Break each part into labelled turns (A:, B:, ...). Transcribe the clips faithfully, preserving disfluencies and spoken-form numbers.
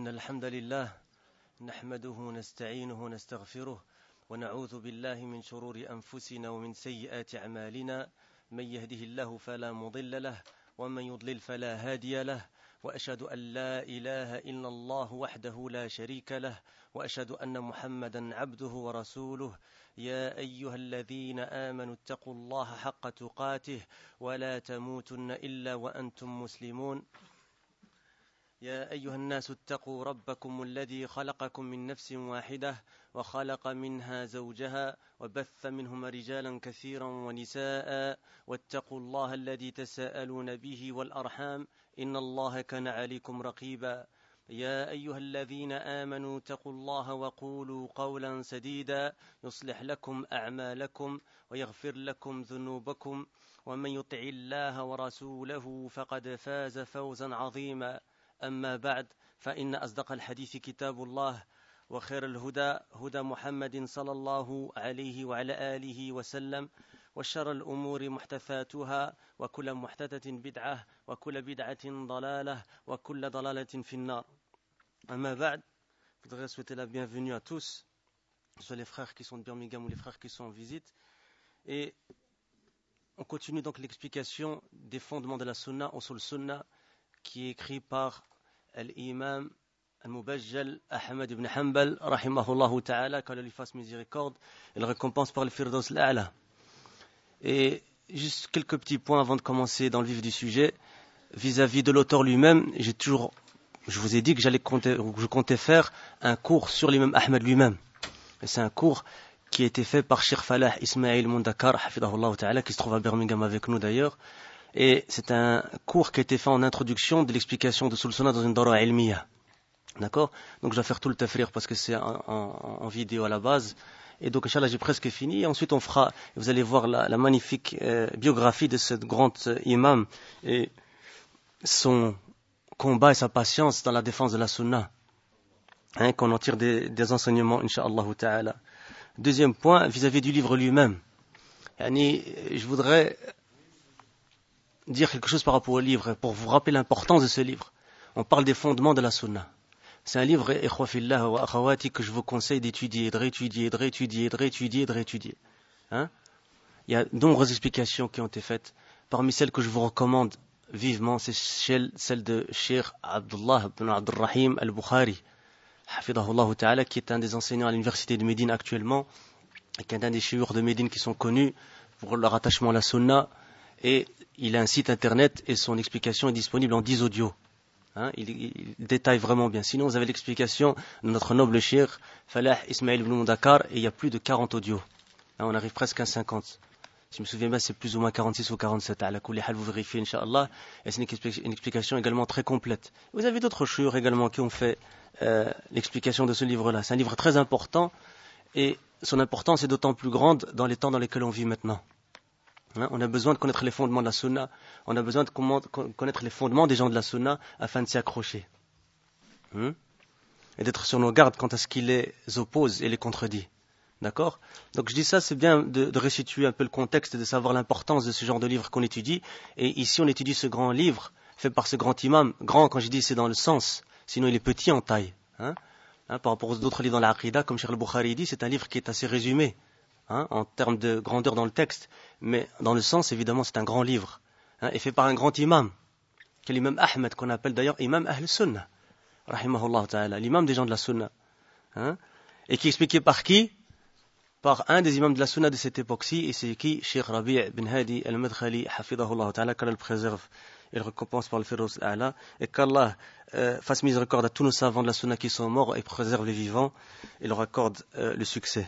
A: إن الحمد لله نحمده ونستعينه ونستغفره ونعوذ بالله من شرور أنفسنا ومن سيئات أعمالنا من يهده الله فلا مضل له ومن يضلل فلا هادي له وأشهد أن لا إله إلا الله وحده لا شريك له وأشهد أن محمدا عبده ورسوله يا أيها الذين آمنوا اتقوا الله حق تقاته ولا تموتن إلا وأنتم مسلمون يا أيها الناس اتقوا ربكم الذي خلقكم من نفس واحدة وخلق منها زوجها وبث منهما رجالا كثيرا ونساء واتقوا الله الذي تساءلون به والأرحام إن الله كان عليكم رقيبا يا أيها الذين آمنوا اتقوا الله وقولوا قولا سديدا يصلح لكم أعمالكم ويغفر لكم ذنوبكم ومن يطع الله ورسوله فقد فاز فوزا عظيما أما بعد فإن أصدق الحديث كتاب الله وخير الهدى هدى محمد صلى الله عليه وعلى آله وسلم وشر الأمور محدثاتها وكل محدثة بدعة وكل بدعة ضلالة وكل ضلالة في النار. أما بعد, je voudrais souhaiter la bienvenue à tous, que ce soit les frères qui sont de Birmingham ou les frères qui sont en visite. Et on continue donc l'explication des fondements de la sunna, usul sunna, qui est écrit par l'imam al-Mubajjal Ahmad ibn Hanbal, rahimahullah ta'ala, qu'Allah lui fasse miséricorde et le récompense par le Firdaus al-A'la. Et juste quelques petits points avant de commencer dans le vif du sujet. Vis-à-vis de l'auteur lui-même, j'ai toujours, je vous ai dit que j'allais compter, je comptais faire un cours sur l'imam Ahmad lui-même. Et c'est un cours qui a été fait par Cheikh Falah Ismail Mundakar, hafidahullah ta'ala, qui se trouve à Birmingham avec nous d'ailleurs. Et c'est un cours qui a été fait en introduction de l'explication de Sul-Sunnah dans une dara ilmiya. D'accord? Donc je vais faire tout le tafrir parce que c'est en, en, en vidéo à la base. Et donc, Inch'Allah, j'ai presque fini. Et ensuite, on fera, vous allez voir la, la magnifique euh, biographie de ce grand euh, imam et son combat et sa patience dans la défense de la Sunna. Hein, qu'on en tire des, des enseignements, Inch'Allah ta'ala. Deuxième point, vis-à-vis du livre lui-même. Yani, je voudrais dire quelque chose par rapport au livre, pour vous rappeler l'importance de ce livre. On parle des fondements de la Sunna. C'est un livre, ikhwa fillah wa akhawati, que je vous conseille d'étudier, de réétudier, de réétudier, de réétudier, de réétudier. Hein? Il y a de nombreuses explications qui ont été faites. Parmi celles que je vous recommande vivement, c'est celle de Cheikh Abdullah ibn Abdurrahim al-Bukhari, hafidahullah ta'ala, qui est un des enseignants à l'université de Médine actuellement, et qui est un des chouïrs de Médine qui sont connus pour leur attachement à la Sunna. Et il a un site internet et son explication est disponible en dix audios. Hein, il, il détaille vraiment bien. Sinon, vous avez l'explication de notre noble cheikh Falah Ismail ibn Mundakar et il y a plus de quarante audios. Hein, on arrive presque à cinquante. Si je me souviens bien, c'est plus ou moins quarante-six ou quarante-sept. À la kulli hal, vous vérifiez, Inch'Allah. Et c'est une explication également très complète. Vous avez d'autres chouïrs également qui ont fait euh, l'explication de ce livre-là. C'est un livre très important et son importance est d'autant plus grande dans les temps dans lesquels on vit maintenant. On a besoin de connaître les fondements de la sunna, on a besoin de connaître les fondements des gens de la sunna afin de s'y accrocher. Hmm? Et d'être sur nos gardes quant à ce qui les oppose et les contredit. D'accord? Donc je dis ça, c'est bien de, de restituer un peu le contexte et de savoir l'importance de ce genre de livre qu'on étudie. Et ici on étudie ce grand livre fait par ce grand imam. Grand, quand je dis, c'est dans le sens, sinon il est petit en taille. Hein? Hein, par rapport aux autres livres dans la Aqidah, comme Cheikh al-Bukhari dit, c'est un livre qui est assez résumé. Hein, en termes de grandeur dans le texte, mais dans le sens, évidemment, c'est un grand livre, hein, et fait par un grand imam, qui est l'imam Ahmed, qu'on appelle d'ailleurs imam Ahl Sunnah, rahimahullah ta'ala, l'imam des gens de la Sunna, hein, et qui est expliqué par qui? Par un des imams de la Sunna de cette époque-ci, et c'est qui? Cheikh Rabi' bin Hadi al-Madkhali, hafidahullah ta'ala, qu'Allah le préserve et le récompense par le Firdaus al-A'la, et qu'Allah euh, fasse miséricorde à tous nos savants de la Sunna qui sont morts et préserve les vivants, et leur accorde euh, le succès.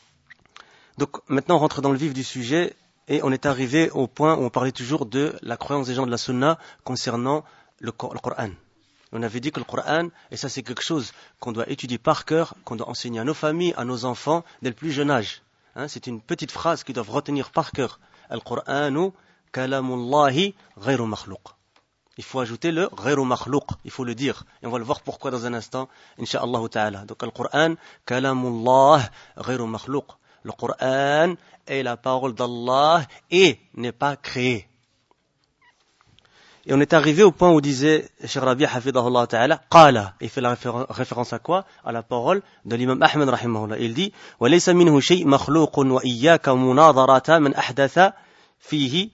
A: Donc maintenant on rentre dans le vif du sujet et on est arrivé au point où on parlait toujours de la croyance des gens de la Sunna concernant le, le Coran. On avait dit que le Coran, et ça c'est quelque chose qu'on doit étudier par cœur, qu'on doit enseigner à nos familles, à nos enfants dès le plus jeune âge. Hein, c'est une petite phrase qu'ils doivent retenir par cœur. Al-Qur'anu kalamullahi ghayru makhlouq. Il faut ajouter le ghayru makhlouq, il faut le dire. Et on va le voir pourquoi dans un instant, incha'Allah ta'ala. Donc Al-Qur'an kalamullah ghayru makhlouq. Le Coran est la parole d'Allah et n'est pas créé. Et on est arrivé au point où disait Cheikh Rabi' hafidahullah ta'ala, qala, il fait la référence à quoi? À la parole de l'imam Ahmed rahimahullah. Il dit, وَلَيْسَ مِنْهُ شَيْءٍ مَخْلُوقٌ وَإِيَّاكَ مُنَاظَرَةً مَنْ أَحْدَثَ فِيهِ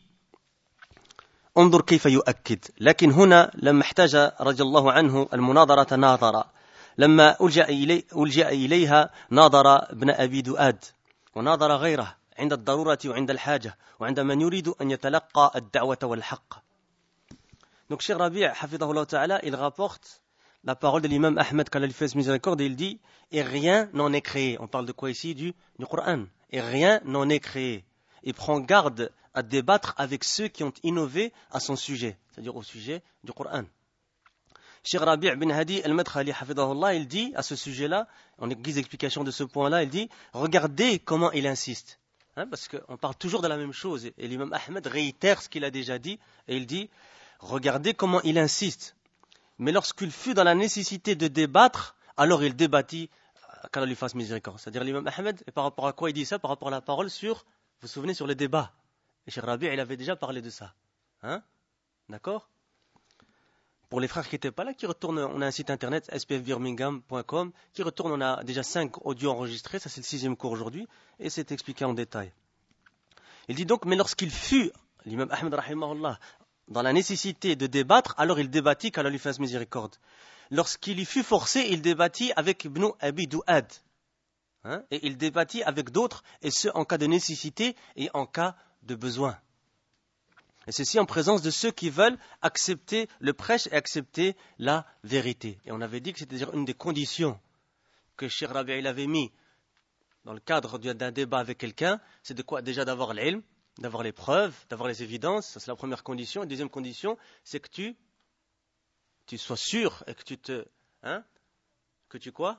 A: انظر كيف يؤكد. لكن هنا لما احتاج رضي الله عنه المناظرة ناظر، لما ألجأ, إلي ألجأ إليها ناظر ابن أبي دؤاد وناظر غيره عند الضرورة وعند الحاجة وعند من يريد أن يتلقى الدعوة والحق. Donc Cheikh Rabi' hafidahullah ta'ala, il rapporte la parole de l'imam Ahmed qu'Allah lui fasse miséricorde et il dit, et rien n'en est créé. On parle de quoi ici? Du, du Coran. Et rien n'en est créé. Il prend garde à débattre avec ceux qui ont innové à son sujet, c'est-à-dire au sujet du Coran. Cheikh Rabi' bin Hadi al-Madkhali hafidahullah, il dit à ce sujet-là, en guise d'explication de ce point-là, il dit, regardez comment il insiste. Hein, parce qu'on parle toujours de la même chose. Et l'imam Ahmed réitère ce qu'il a déjà dit, et il dit, regardez comment il insiste. Mais lorsqu'il fut dans la nécessité de débattre, alors il débattit qu'Allah lui fasse miséricorde. C'est-à-dire l'imam Ahmed, et par rapport à quoi il dit ça? Par rapport à la parole sur, vous vous souvenez, sur le débat. Et Cheikh Rabi' il avait déjà parlé de ça. Hein? D'accord? Pour les frères qui n'étaient pas là, qui retournent, on a un site internet, s p f birmingham point com, qui retourne, on a déjà cinq audios enregistrés, ça c'est le sixième cours aujourd'hui, et c'est expliqué en détail. Il dit donc, mais lorsqu'il fut, l'imam Ahmed rahimahullah, dans la nécessité de débattre, alors il débattit qu'Allah lui fasse miséricorde. Lorsqu'il y fut forcé, il débattit avec Ibn Abi Du'ad. Hein? Et il débattit avec d'autres, et ce en cas de nécessité et en cas de besoin. Et ceci en présence de ceux qui veulent accepter le prêche et accepter la vérité. Et on avait dit que c'était une des conditions que Cheikh Rabi' il avait mis dans le cadre d'un débat avec quelqu'un, c'est de quoi? Déjà d'avoir l'ilm, d'avoir les preuves, d'avoir les évidences, ça c'est la première condition. Et deuxième condition, c'est que tu, tu sois sûr et que tu te, hein, que tu quoi?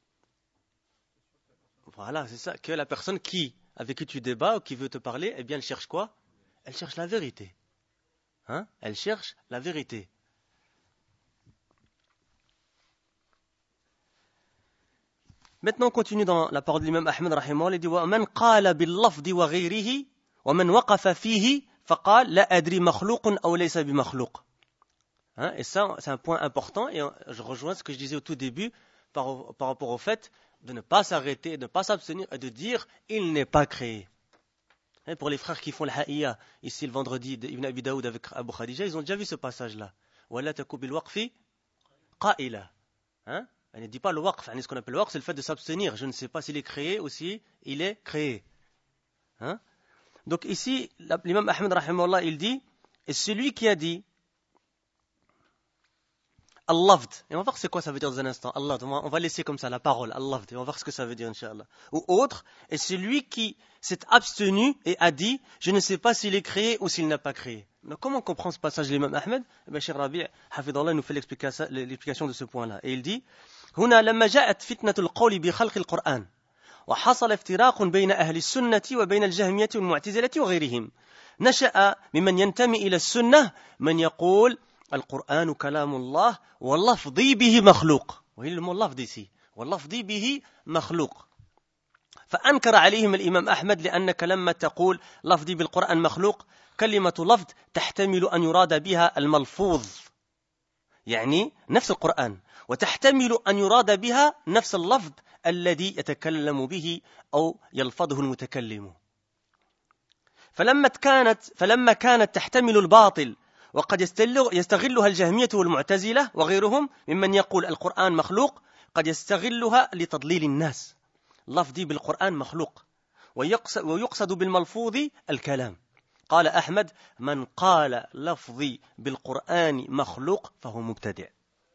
A: Voilà, c'est ça, que la personne qui, avec qui tu débats ou qui veut te parler, eh bien elle cherche quoi? Elle cherche la vérité. Hein? Elle cherche la vérité. Maintenant, on continue dans la parole de l'imam Ahmed rahimahullah, il dit وَمَنْ قَالَ بِاللَّفْظِ وَغَيْرِهِ وَمَنْ وَقَفَ فِيهِ فَقَالَ لَا أَدْرِي مَخْلُوقٌ أَوْ لَيْسَ بِمَخْلُوقٍ. Hein? Et ça, c'est un point important, et je rejoins ce que je disais au tout début par, par rapport au fait de ne pas s'arrêter, de ne pas s'abstenir et de dire il n'est pas créé. Et pour les frères qui font le ha'iyya, ici le vendredi d'Ibn Abi Daoud avec Abu Khadija, ils ont déjà vu ce passage-là. وَلَا تَكُوا بِالْوَقْفِ قَائِلًا. Hein? Elle ne dit pas le waqf, ce qu'on appelle le waqf, c'est le fait de s'abstenir. Je ne sais pas s'il est créé ou s'il est créé. Hein? Donc ici, l'imam Ahmed rahimahullah, il dit, et celui qui a dit Al-Lafd, et on va voir c'est quoi ça veut dire dans un instant. Allah, on va laisser comme ça la parole, Al-Lafd, et on va voir ce que ça veut dire, Inch'Allah. Ou autre, et celui qui s'est abstenu et a dit, je ne sais pas s'il est créé ou s'il n'a pas créé. Donc comment on comprend ce passage de l'imam Ahmed? Eh bien, Cheikh Rabi' hafidallah nous fait l'explication de ce point-là. Et il dit, هنا لما جاءت فتنة القول بخلق القرآن وحصل افتراق بين أهل السنة وبين الجهمية والمعتزلة وغيرهم نشأ ممن ينتمي إلى السنة من يقول القرآن كلام الله واللفظي به مخلوق. وهي اللفظ ici واللفظي به مخلوق. فأنكر عليهم الإمام أحمد لأنك لما تقول لفظي بالقرآن مخلوق كلمة لفظ تحتمل أن يراد بها الملفوظ يعني نفس القرآن وتحتمل أن يراد بها نفس اللفظ الذي يتكلم به أو يلفظه المتكلم. فلما كانت فلما كانت تحتمل الباطل وقد يستغلها الجهمية والمعتزلة وغيرهم ممن يقول القرآن مخلوق قد يستغلها لتضليل الناس. لفظي بالقرآن مخلوق ويقصد بالملفوظ الكلام. قال أحمد من قال لفظي بالقرآن مخلوق فهو مبتدع.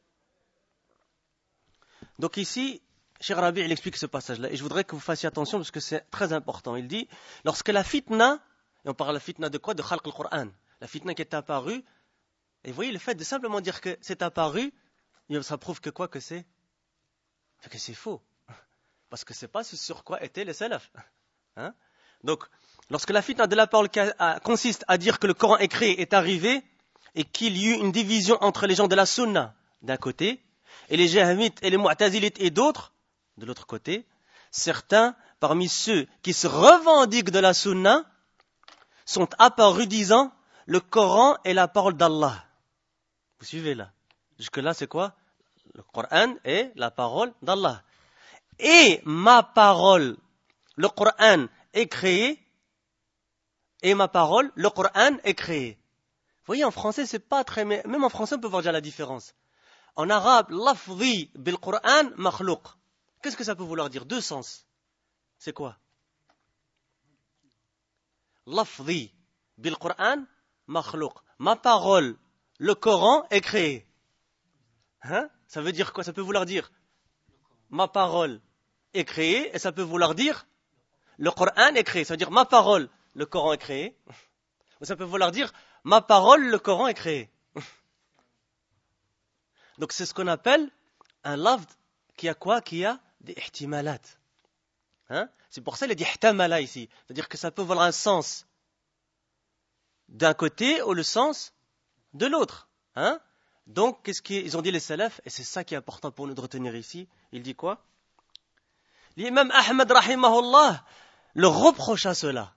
A: Donc ici, Cheikh Rabi' il explique ce passage-là, et je voudrais que vous fassiez attention parce que c'est très important. Il dit, lorsque la fitna, et on parle de la fitna de quoi? De khalq al-Qur'an. La fitna qui est apparue, et vous voyez le fait de simplement dire que c'est apparu, ça prouve que quoi? Que c'est que c'est faux. Parce que c'est pas ce sur quoi étaient les salafs. Hein? Donc, lorsque la fitna de la parole consiste à dire que le Coran est créé est arrivé, et qu'il y eut une division entre les gens de la sunna d'un côté, et les jahmites et les mu'tazilites et d'autres, de l'autre côté, certains parmi ceux qui se revendiquent de la sunna sont apparus disant le Coran est la parole d'Allah. Vous suivez là? Jusque-là, c'est quoi? Le Coran est la parole d'Allah. Et ma parole, le Coran est créé. Et ma parole, le Coran est créé. Vous voyez, en français, c'est pas très... Même en français, on peut voir déjà la différence. En arabe, lafzi bil Coran makhlouq. Qu'est-ce que ça peut vouloir dire? Deux sens. C'est quoi? Lafzi bil Coran makhlouq. Ma parole, le Coran est créé. Hein? Ça veut dire quoi? Ça peut vouloir dire ma parole est créée, et ça peut vouloir dire le Coran est créé. Ça veut dire ma parole, le Coran est créé. Ou ça peut vouloir dire ma parole, le Coran est créé. Donc c'est ce qu'on appelle un lafz qui a quoi? Qui a des ihtimalat. Hein? C'est pour ça qu'il a dit ihtamala ici. C'est-à-dire que ça peut avoir un sens d'un côté ou le sens de l'autre. Hein? Donc, qu'est-ce qu'ils ont dit les salafs? Et c'est ça qui est important pour nous de retenir ici. Il dit quoi? L'imam Ahmed, rahimahullah, le reproche à cela.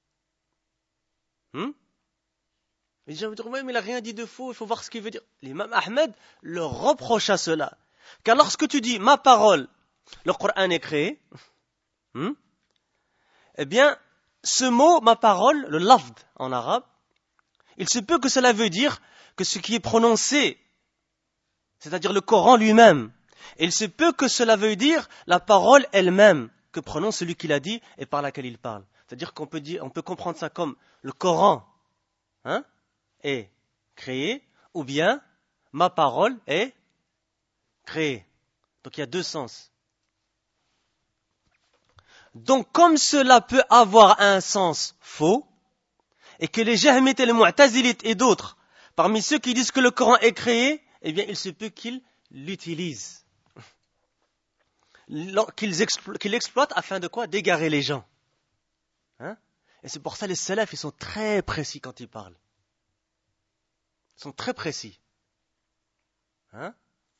A: Hmm? Les gens vont dire, oui, mais il n'a rien dit de faux, il faut voir ce qu'il veut dire. L'imam Ahmed le reproche à cela. Car lorsque tu dis ma parole, le Coran est créé, hmm? eh bien, ce mot, ma parole, le lafd en arabe, il se peut que cela veut dire que ce qui est prononcé, c'est-à-dire le Coran lui-même, il se peut que cela veut dire la parole elle-même que prononce celui qui l'a dit et par laquelle il parle. C'est-à-dire qu'on peut dire, on peut comprendre ça comme le Coran, hein, est créé, ou bien ma parole est créée. Donc il y a deux sens. Donc comme cela peut avoir un sens faux, et que les Jahmites et les Mu'tazilites et d'autres, parmi ceux qui disent que le Coran est créé, eh bien il se peut qu'ils l'utilisent, qu'ils, explo- qu'ils l'exploitent afin de quoi? D'égarer les gens. Hein? Et c'est pour ça les salafs, ils sont très précis quand ils parlent. Ils sont très précis. Hein?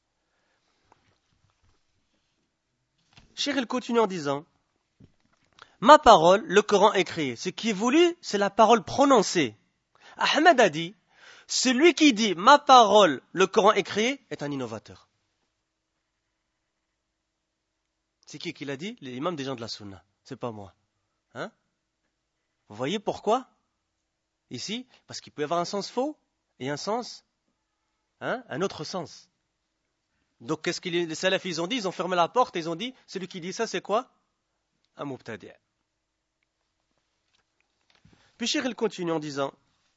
A: Cheikh, il continue en disant, ma parole, le Coran est créé. Ce qui est voulu, c'est la parole prononcée. Ahmed a dit, celui qui dit ma parole, le Coran est créé, est un innovateur. C'est qui qui l'a dit? L'imam des gens de la Sunna. C'est pas moi. Hein? Vous voyez pourquoi? Ici, parce qu'il peut y avoir un sens faux et un sens, hein, un autre sens. Donc, qu'est-ce que les salafs ils ont dit? Ils ont fermé la porte et ils ont dit, celui qui dit ça, c'est quoi? Un mubtadi'. Puis Cheikh il continue en disant,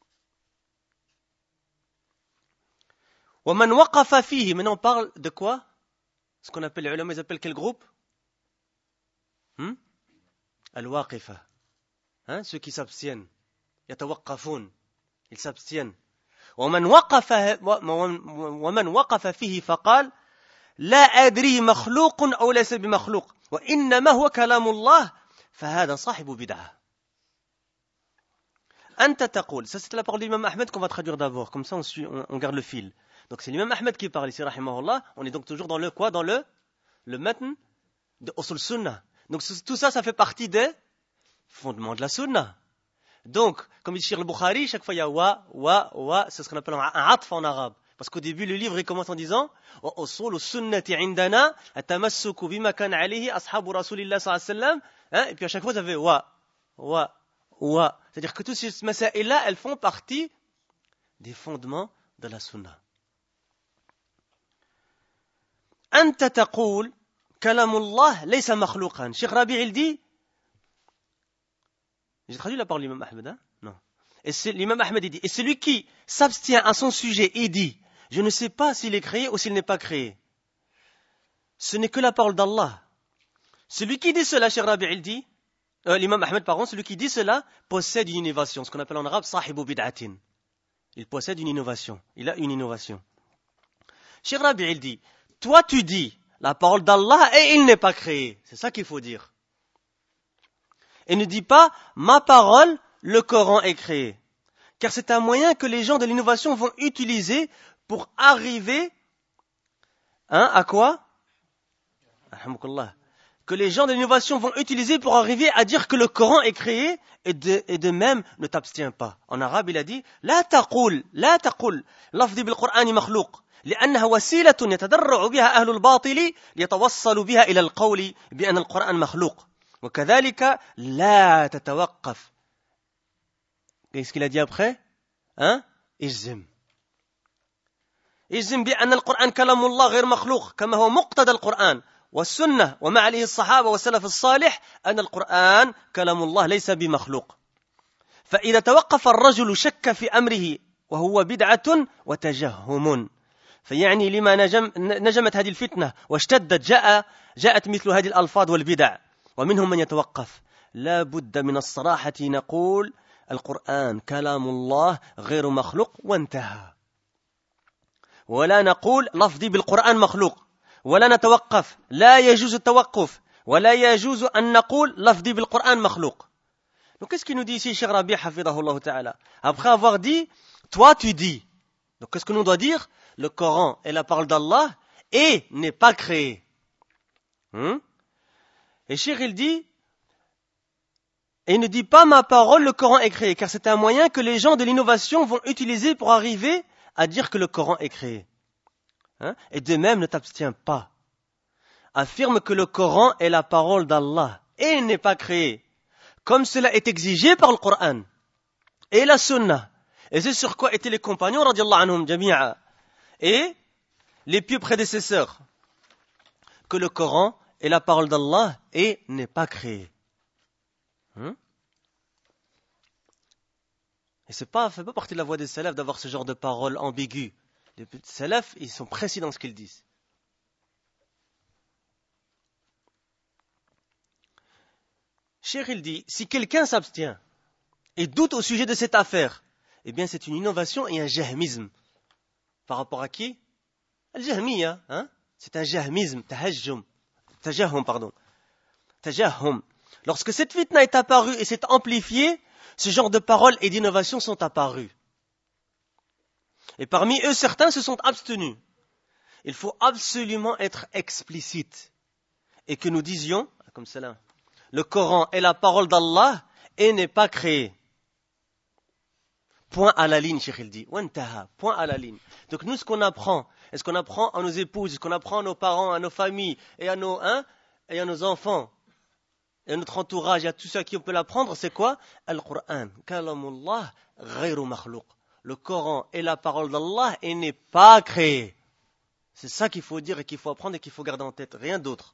A: وَمَنْ وَقَفَ فِيهِ. Maintenant on parle de quoi? Ce qu'on appelle les ulama, ils appellent quel groupe? Hmm? Al-Waqifa. Hein? Ceux qui s'abstiennent. Yatawaqqafun. Ils s'abstiennent. وَمَنْ وَقَفَ وَمَنْ وَقَفَ فِيهِ فَقَالَ لَا أَدْرِي مَخْلُوقٌ أَوْ لَيْسَ بِمَخْلُوقٍ وَإِنَّمَا هُوَ كَلَامُ اللَّهِ فَهَذَا صَاحِبُ بِدْعَةٍ. أنت تقول, ça c'est la parole de l'imam Ahmed qu'on va traduire d'abord, comme ça on, suit, on, on garde le fil. Donc c'est l'imam Ahmed qui parle ici, rahimahullah. On est donc toujours dans le quoi? Dans le, le matn de Usul Sunnah. Donc tout ça, ça fait partie des fondements de la Sunnah. Donc, comme dit Cheikh al-Bukhari, chaque fois il y a wa, wa, wa, c'est ce qu'on appelle un atf en arabe. Parce qu'au début, le livre il commence en disant wa usul sunnati indana atamassuku bima kana alayhi ashabu rasulillah sallallahu alayhi wa sallam. Et puis à chaque fois, vous avez wa, wa, wa. C'est-à-dire que toutes ces masa'il-là, elles font partie des fondements de la Sunnah. أنت تقول كلام الله ليس مخلوقا. Cheikh Rabi' il dit, j'ai traduit la parole de l'imam Ahmed, hein? Non. Et c'est, l'imam Ahmed il dit, et celui qui s'abstient à son sujet et dit, je ne sais pas s'il est créé ou s'il n'est pas créé, ce n'est que la parole d'Allah. Celui qui dit cela, Cheikh Rabi' il dit, euh, l'imam Ahmed pardon, celui qui dit cela possède une innovation, ce qu'on appelle en arabe sahibu bid'atin. Il possède une innovation, il a une innovation. Cheikh Rabi' il dit, toi tu dis la parole d'Allah et il n'est pas créé. C'est ça qu'il faut dire. Et ne dis pas ma parole, le Coran est créé. Car c'est un moyen que les gens de l'innovation vont utiliser pour arriver, hein, à quoi? que les gens de l'innovation vont utiliser pour arriver à dire que le Coran est créé, et de, et de même ne t'abstiens pas. En arabe, il a dit لا تقول لا تقل لفظي بالقرآن مخلوق لأنها وسيلة يتدرع بها أهل الباطل ليتوصلوا بها إلى القول بأن القرآن مخلوق وكذلك لا تتوقف. Qu'est-ce qu'il a dit après? Hein? اجزم اجزم بأن القرآن كلام الله غير مخلوق كما هو مقتضى القرآن والسنة وما عليه الصحابة والسلف الصالح أن القرآن كلام الله ليس بمخلوق. فإذا توقف الرجل شك في أمره وهو بدعة وتجهم. فيعني لما نجم نجمت هذه الفتنة واشتدت جاء جاءت مثل هذه الألفاظ والبدع ومنهم من يتوقف. لا بد من الصراحة نقول القرآن كلام الله غير مخلوق وانتهى. ولا نقول لفظي بالقرآن مخلوق ولا نتوقف. لا يجوز التوقف ولا يجوز أن نقول لفظي بالقرآن مخلوق. Donc qu'est-ce qu'il nous dit ici, Cheikh Rabi, hafidahullah ta'ala? Après avoir dit, toi tu dis. Donc qu'est-ce que nous doit dire? Le Coran est la parole d'Allah et n'est pas créé. Hum? Et Cheikh il dit, et il ne dit pas ma parole, le Coran est créé, car c'est un moyen que les gens de l'innovation vont utiliser pour arriver à dire que le Coran est créé. Hein? Et de même, ne t'abstiens pas. Affirme que le Coran est la parole d'Allah et n'est pas créé, comme cela est exigé par le Coran et la Sunna. Et c'est sur quoi étaient les compagnons, radiallahu anhum jami'a, et les pieux prédécesseurs, que le Coran est la parole d'Allah et n'est pas créé. Hein? Et c'est pas, fait pas partie de la voie des salafs d'avoir ce genre de paroles ambiguës. Les salafs, ils sont précis dans ce qu'ils disent. Cheikh il dit, si quelqu'un s'abstient et doute au sujet de cette affaire, eh bien c'est une innovation et un jahmisme. Par rapport à qui? Al-Jahmiya, hein? C'est un jahmisme, tahajjum, tajahhum, pardon. Tajahhum. Lorsque cette fitna est apparue et s'est amplifiée, ce genre de paroles et d'innovations sont apparues. Et parmi eux, certains se sont abstenus. Il faut absolument être explicite. Et que nous disions, comme cela, le Coran est la parole d'Allah et n'est pas créé. Point à la ligne, Cheikh il dit. Wantaha, point à la ligne. Donc nous, ce qu'on apprend, est-ce qu'on apprend à nos épouses, est-ce qu'on apprend à nos parents, à nos familles et à nos, hein, et à nos enfants, et à notre entourage, et à tout ce à qui on peut l'apprendre, c'est quoi? Al-Qur'an, kalamullah, ghayru makhlouq. Le Coran est la parole d'Allah et n'est pas créé. C'est ça qu'il faut dire et qu'il faut apprendre et qu'il faut garder en tête, rien d'autre.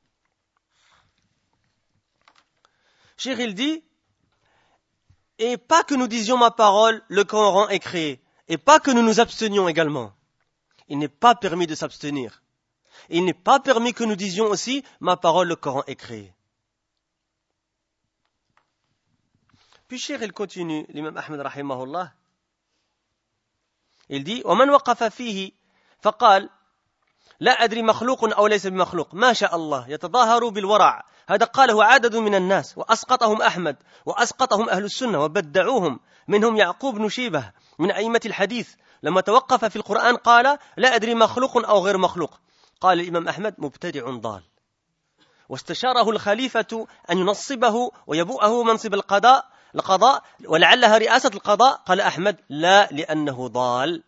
A: Cheikh il dit, et pas que nous disions ma parole, le Coran est créé, et pas que nous nous abstenions également. Il n'est pas permis de s'abstenir. Il n'est pas permis que nous disions aussi ma parole, le Coran est créé. Puis Cheikh il continue, l'imam Ahmed rahimahullah, il dit ومن وقف فيه فقال لا أدري مخلوق أو ليس بمخلوق ما شاء الله يتظاهر بالورع هذا قاله عدد من الناس وأسقطهم أحمد وأسقطهم أهل السنة وبدعوهم منهم يعقوب بن شيبة من أئمة الحديث لما توقف في القرآن قال لا أدري مخلوق أو غير مخلوق قال الإمام أحمد مبتدع ضال واستشاره الخليفة أن ينصبه ويبوءه منصب القضاء القضاء ولعلها رئاسة القضاء قال أحمد لا لأنه ضال.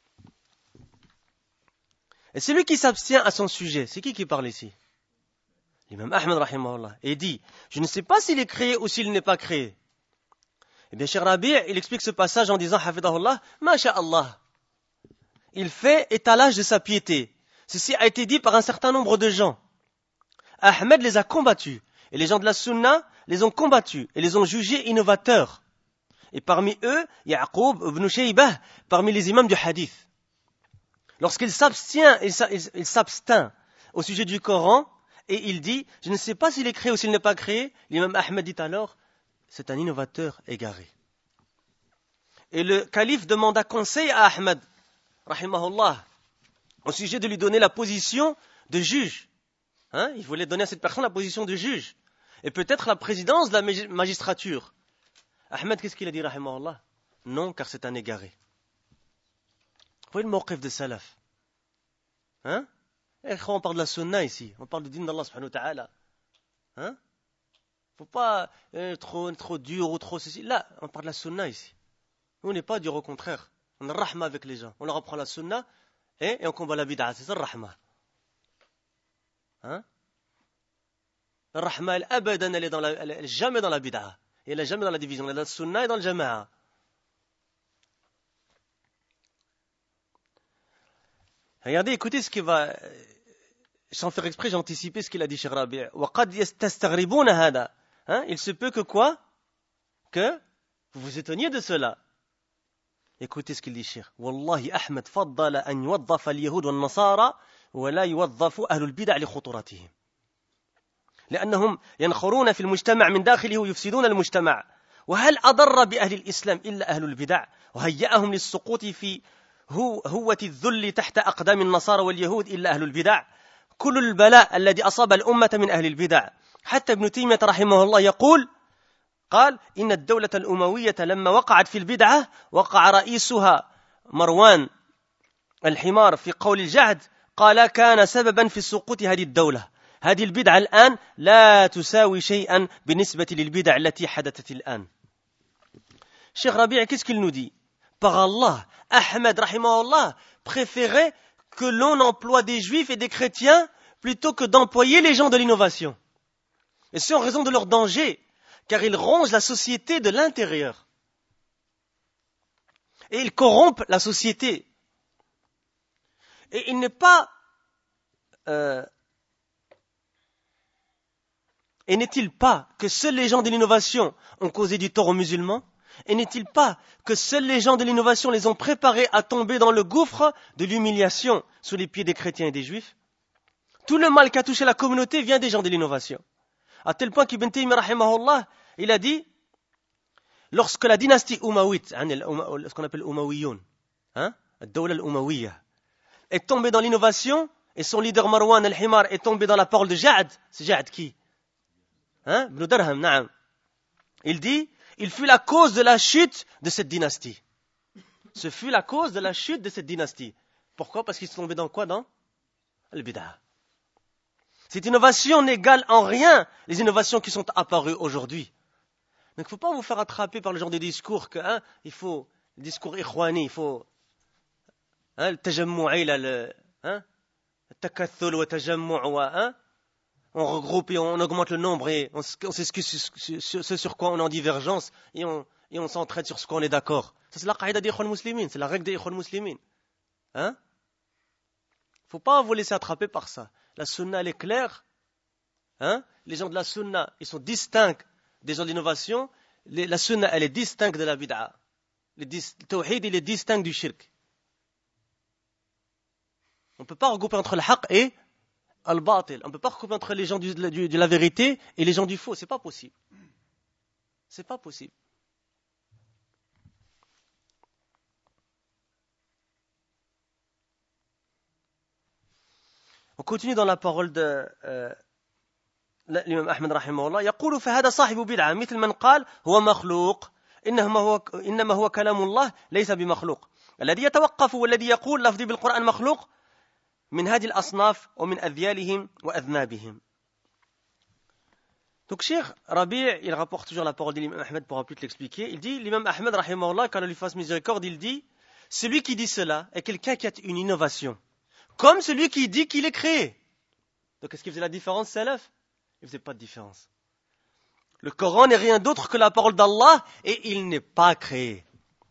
A: Et celui qui s'abstient à son sujet, c'est qui qui parle ici? L'imam Ahmed rahimahullah. Et dit, je ne sais pas s'il est créé ou s'il n'est pas créé. Eh bien, Cheikh Rabi', il explique ce passage en disant, hafidahullah, masha'Allah. Il fait étalage de sa piété. Ceci a été dit par un certain nombre de gens. Ahmed les a combattus. Et les gens de la Sunna les ont combattus et les ont jugés innovateurs. Et parmi eux, Ya'qub ibn Shaybah, parmi les imams du hadith. Lorsqu'il s'abstient, il s'abstint au sujet du Coran, et il dit, je ne sais pas s'il est créé ou s'il n'est pas créé, l'imam Ahmed dit alors, c'est un innovateur égaré. Et le calife demanda conseil à Ahmed, rahimahullah, au sujet de lui donner la position de juge. Hein? Il voulait donner à cette personne la position de juge. Et peut-être la présidence de la magistrature. Ahmed, qu'est-ce qu'il a dit, rahimahullah? Non, car c'est un égaré. Vous voyez le mawqif de salaf? Hein? Et on parle de la sunna ici. On parle du din d'Allah subhanahu wa ta'ala. Hein? Faut pas être trop, trop dur ou trop ceci. Là, on parle de la sunna ici. On n'est pas dur, au contraire. On a rahma avec les gens. On leur apprend la sunna et, et on combat la bid'a. C'est ça le rahma. Hein? Le rahma, elle, abadan, elle est dans la, elle est jamais dans la bid'a. Et elle est jamais dans la division. Elle est dans la sunna et dans le jama'a. Regardez, écoutez ce qu'il va... Sans faire exprès, j'ai anticipé ce qu'il a dit, Cheikh Rabi'. وَقَدْ يَسْتَسْتَغْرِبُونَ هَذَا. Hein? Il se peut que quoi? Que vous vous étonniez de cela. Écoutez ce qu'il dit, Cheikh. والله أحمد فضل أن يوظف اليهود والنصارى ولا يوظف أهل البدع لخطورتهم. لأنهم ينخرون في المجتمع من داخله ويفسدون المجتمع. وهل أضر بأهل الإسلام إلا أهل البدع وهيأهم للسقوط في هو هوة الذل تحت أقدام النصارى واليهود إلا أهل البدع. كل البلاء الذي أصاب الأمة من أهل البدع. حتى ابن تيمية رحمه الله يقول قال إن الدولة الأموية لما وقعت في البدعة وقع رئيسها مروان الحمار في قول الجعد قال كان سببا في سقوط هذه الدولة. هذه البدعة الآن لا تساوي شيئا بالنسبة للبدع التي حدثت الآن. Cheikh Rabi', qu'est-ce qu'il nous dit? Par Allah, Ahmed rahimahullah préférait que l'on emploie des juifs et des chrétiens plutôt que d'employer les gens de l'innovation. Et c'est en raison de leur danger, car ils rongent la société de l'intérieur. Et ils corrompent la société. Et il n'est pas... Euh, et n'est-il pas que seuls les gens de l'innovation ont causé du tort aux musulmans? Et n'est-il pas que seuls les gens de l'innovation les ont préparés à tomber dans le gouffre de l'humiliation sous les pieds des chrétiens et des juifs? Tout le mal qui a touché la communauté vient des gens de l'innovation. À tel point qu'Ibn Taymiyyah rahimahullah, il a dit, lorsque la dynastie Umayyite, ce qu'on appelle Umayyoun, hein, Dawla al-Umayyah, est tombée dans l'innovation, et son leader Marwan al-Himar est tombé dans la parole de Ja'd, c'est Ja'd qui? Hein? Ibn Darham, na'am. Il dit, il fut la cause de la chute de cette dynastie. Ce fut la cause de la chute de cette dynastie. Pourquoi? Parce qu'ils sont tombés dans quoi? Dans le bid'a. Cette innovation n'égale en rien les innovations qui sont apparues aujourd'hui. Donc il ne faut pas vous faire attraper par le genre de discours que, hein, il faut, le discours ikhwani, il faut, hein, le tajammu'i, le, hein, le takathul wa tajammu' wa, hein, on regroupe et on augmente le nombre et on, on s'excuse sur, sur, sur, sur quoi on est en divergence et on, et on s'entraide sur ce qu'on est d'accord. Ça c'est la qaïda des ikhwan muslimin, c'est la règle des ikhwan muslimin. Hein? Il ne faut pas vous laisser attraper par ça. La sunna elle est claire. Hein? Les gens de la sunna, ils sont distincts des gens d'innovation. Les, la sunna elle est distincte de la bid'a. Le, le tawhid il est distinct du shirk. On ne peut pas regrouper entre le haqq et al-batil. On ne peut pas recouper entre les gens du, du, de la vérité et les gens du faux. C'est pas possible. C'est pas possible. On continue dans la parole de euh, l'imam Ahmed rahimahullah. يقول فهذا صاحب بدعة مثل من قال هو مخلوق إنما هو إنما هو كلام الله ليس بمخلوق. الذي يتوقف والذي يقول لفظي بالقرآن مخلوق من هذه الأصناف ومن أذيالهم وأذنابهم. Donc Cheikh Rabi' il rapporte toujours la parole de l'imam Ahmed pour plus te l'expliquer. Il dit, l'imam Ahmed rahimahullah, quand on lui fasse miséricorde, il dit, celui qui dit cela est quelqu'un qui a une innovation. Comme celui qui dit qu'il est créé. Donc est-ce qu'il faisait la différence, salaf? Il ne faisait pas de différence. Le Coran n'est rien d'autre que la parole d'Allah et il n'est pas créé.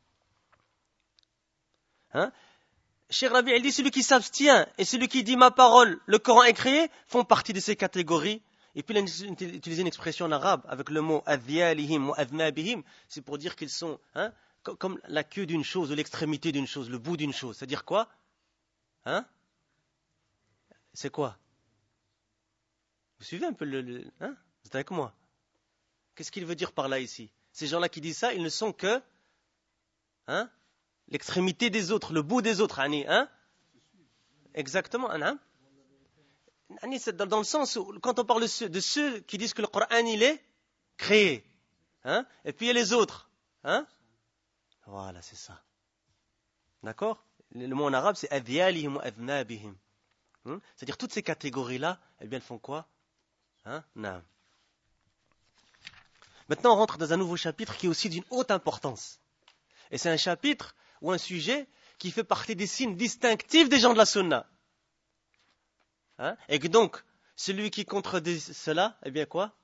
A: Hein? Cheikh Rabi' il dit celui qui s'abstient et celui qui dit ma parole, le Coran est créé, font partie de ces catégories. Et puis il a utilisé une expression en arabe avec le mot adhyalihim ou adnabihim, c'est pour dire qu'ils sont hein, comme la queue d'une chose ou l'extrémité d'une chose, le bout d'une chose. C'est-à-dire quoi? Hein? C'est quoi? Vous suivez un peu le... le hein? Vous êtes avec moi? Qu'est-ce qu'il veut dire par là ici? Ces gens-là qui disent ça, ils ne sont que hein, l'extrémité des autres, le bout des autres. Hein? Exactement. Hein? Dans le sens où, quand on parle de ceux, de ceux qui disent que le Coran il est créé, hein? Et puis il y a les autres. Hein? Voilà, c'est ça. D'accord? Le mot en arabe, c'est adhyalihim wa adnabihim. C'est-à-dire toutes ces catégories-là, eh bien, elles font quoi? Hein? Non. Maintenant, on rentre dans un nouveau chapitre qui est aussi d'une haute importance. Et c'est un chapitre ou un sujet qui fait partie des signes distinctifs des gens de la sunna. Hein? Et que donc, celui qui contredit cela, eh bien quoi?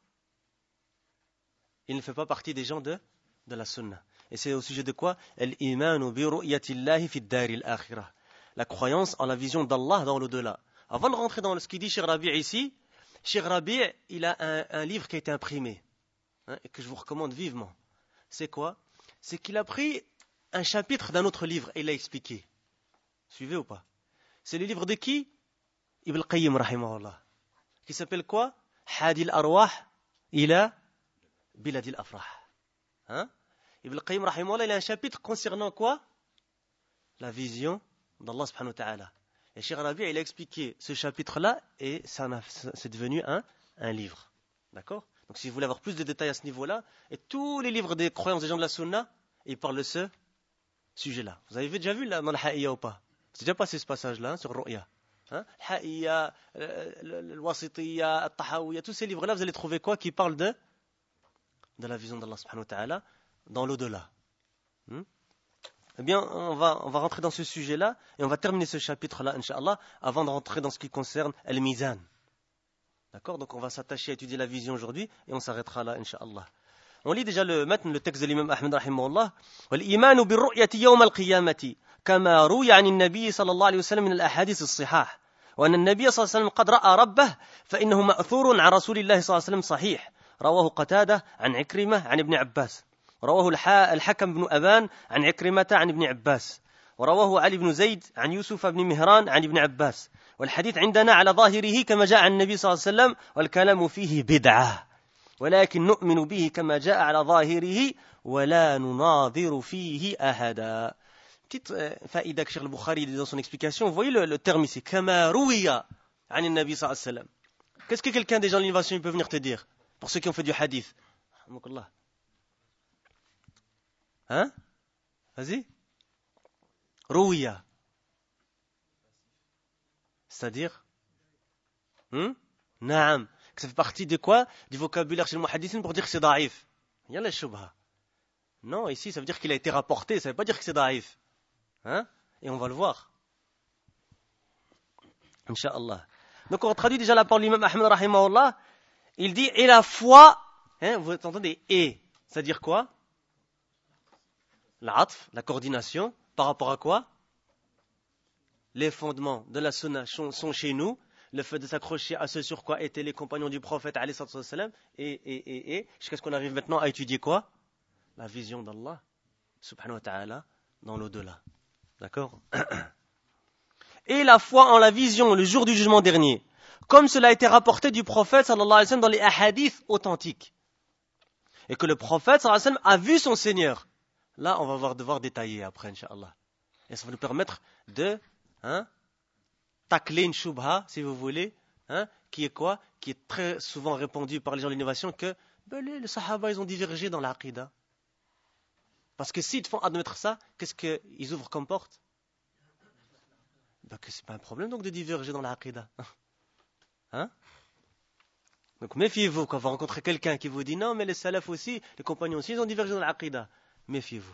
A: Il ne fait pas partie des gens de, de la sunna. Et c'est au sujet de quoi? Al-imanu bi ru'yatillahi fi ad-dari al-akhirah. La croyance en la vision d'Allah dans l'au-delà. Avant de rentrer dans ce qu'il dit Cheikh Rabi' ici, Cheikh Rabi' il a un, un livre qui a été imprimé, hein, et que je vous recommande vivement. C'est quoi? C'est qu'il a pris un chapitre d'un autre livre et l'a expliqué. Suivez ou pas? C'est le livre de qui? Ibn al-Qayyim rahimahullah. Qui s'appelle quoi? Hadi al-Arwah ila Bilad al-Afrah. Hein? Ibn al-Qayyim rahimahullah, il a un chapitre concernant quoi? La vision d'Allah subhanahu wa ta'ala. Et Cheikh Rabi' il a expliqué ce chapitre-là et ça a, c'est devenu un, un livre. D'accord? Donc si vous voulez avoir plus de détails à ce niveau-là, et tous les livres des croyances des gens de la sunna, ils parlent de ce sujet-là. Vous avez déjà vu là, dans le Ha'iyya ou pas? C'est déjà passé ce passage-là, hein, sur Ru'ya. Hein? Ha'iyya, le Wasitiyya, le Tahawiyya, tous ces livres-là, vous allez trouver quoi qui parlent de, de la vision d'Allah subhanahu wa ta'ala dans l'au-delà. Hmm? Eh bien, on va, on va rentrer dans ce sujet-là et on va terminer ce chapitre-là, Inch'Allah, avant de rentrer dans ce qui concerne Al-Mizan. D'accord? Donc on va s'attacher à étudier la vision aujourd'hui et on s'arrêtera là, Inch'Allah. On lit déjà le matn, le texte de l'imam Ahmed rahimahullah. وَالْإِيمَانُ بِالرُّؤْيَةِ يَوْمَ الْقِيَامَةِ كَمَا رُوِيَ عَنِ النَّبِيِّ صلى الله عليه وسلم من الأحاديث الصحاح وأن النبي صلى الله عليه وسلم قد رأى ربه فإنه مأثور عن رسول الله صلى الله عليه وسلم صحيح رواه قتادة عن عكرمة عن ابن عباس رواه الحكم بن أبان عن عكرمة عن ابن عباس ورواه علي بن زيد عن يوسف بن مهران عن ابن عباس والحديث عندنا على ظاهره كما جاء عن النبي صلى الله عليه وسلم والكلام فيه بدعة ولكن نؤمن به كما جاء على ظاهره ولا نناظر فيه أحدا. Petite euh, faïda que Cheikh al-Bukhari dit dans son explication, vous voyez le, le terme ici, kama ruwiya an an-nabi sallallahu alayhi wa sallam. Qu'est-ce que quelqu'un des gens de l'innovation peut venir te dire pour ceux qui ont fait du hadith? Hein? Vas-y. Ruwiya. C'est-à-dire hmm? Naam. Ça fait partie de quoi? Du vocabulaire chez le muhaddithin pour dire que c'est daïf. Il y a la shubha. Non, ici ça veut dire qu'il a été rapporté, ça ne veut pas dire que c'est daïf. Hein? Et on va le voir. Inch'Allah. Donc on traduit déjà la parole de l'imam Ahmed rahimahullah. Il dit, et la foi, hein, vous entendez, et, c'est-à-dire quoi? L'atf, la coordination, par rapport à quoi? Les fondements de la sunna sont chez nous, le fait de s'accrocher à ce sur quoi étaient les compagnons du prophète, alayhi salam, et, et, et, et, jusqu'à ce qu'on arrive maintenant à étudier quoi? La vision d'Allah, subhanahu wa ta'ala, dans l'au-delà. D'accord? Et la foi en la vision, le jour du jugement dernier, comme cela a été rapporté du prophète, sallallahu alayhi wa sallam, dans les hadiths authentiques. Et que le prophète, sallallahu alayhi wa sallam, a vu son Seigneur. Là, on va voir, devoir détailler après, Inch'Allah. Et ça va nous permettre de hein, tacler une shubha, si vous voulez, hein, qui est quoi? Qui est très souvent répandue par les gens de l'innovation, que ben, les, les sahaba, ils ont divergé dans l'aqida. Parce que s'ils te font admettre ça, qu'est-ce qu'ils ouvrent comme porte? Ben, que c'est pas un problème donc de diverger dans l'aqida. Hein? Donc méfiez-vous quand vous rencontrez quelqu'un qui vous dit non, mais les salafs aussi, les compagnons aussi, ils ont divergé dans l'aqida. Méfiez-vous.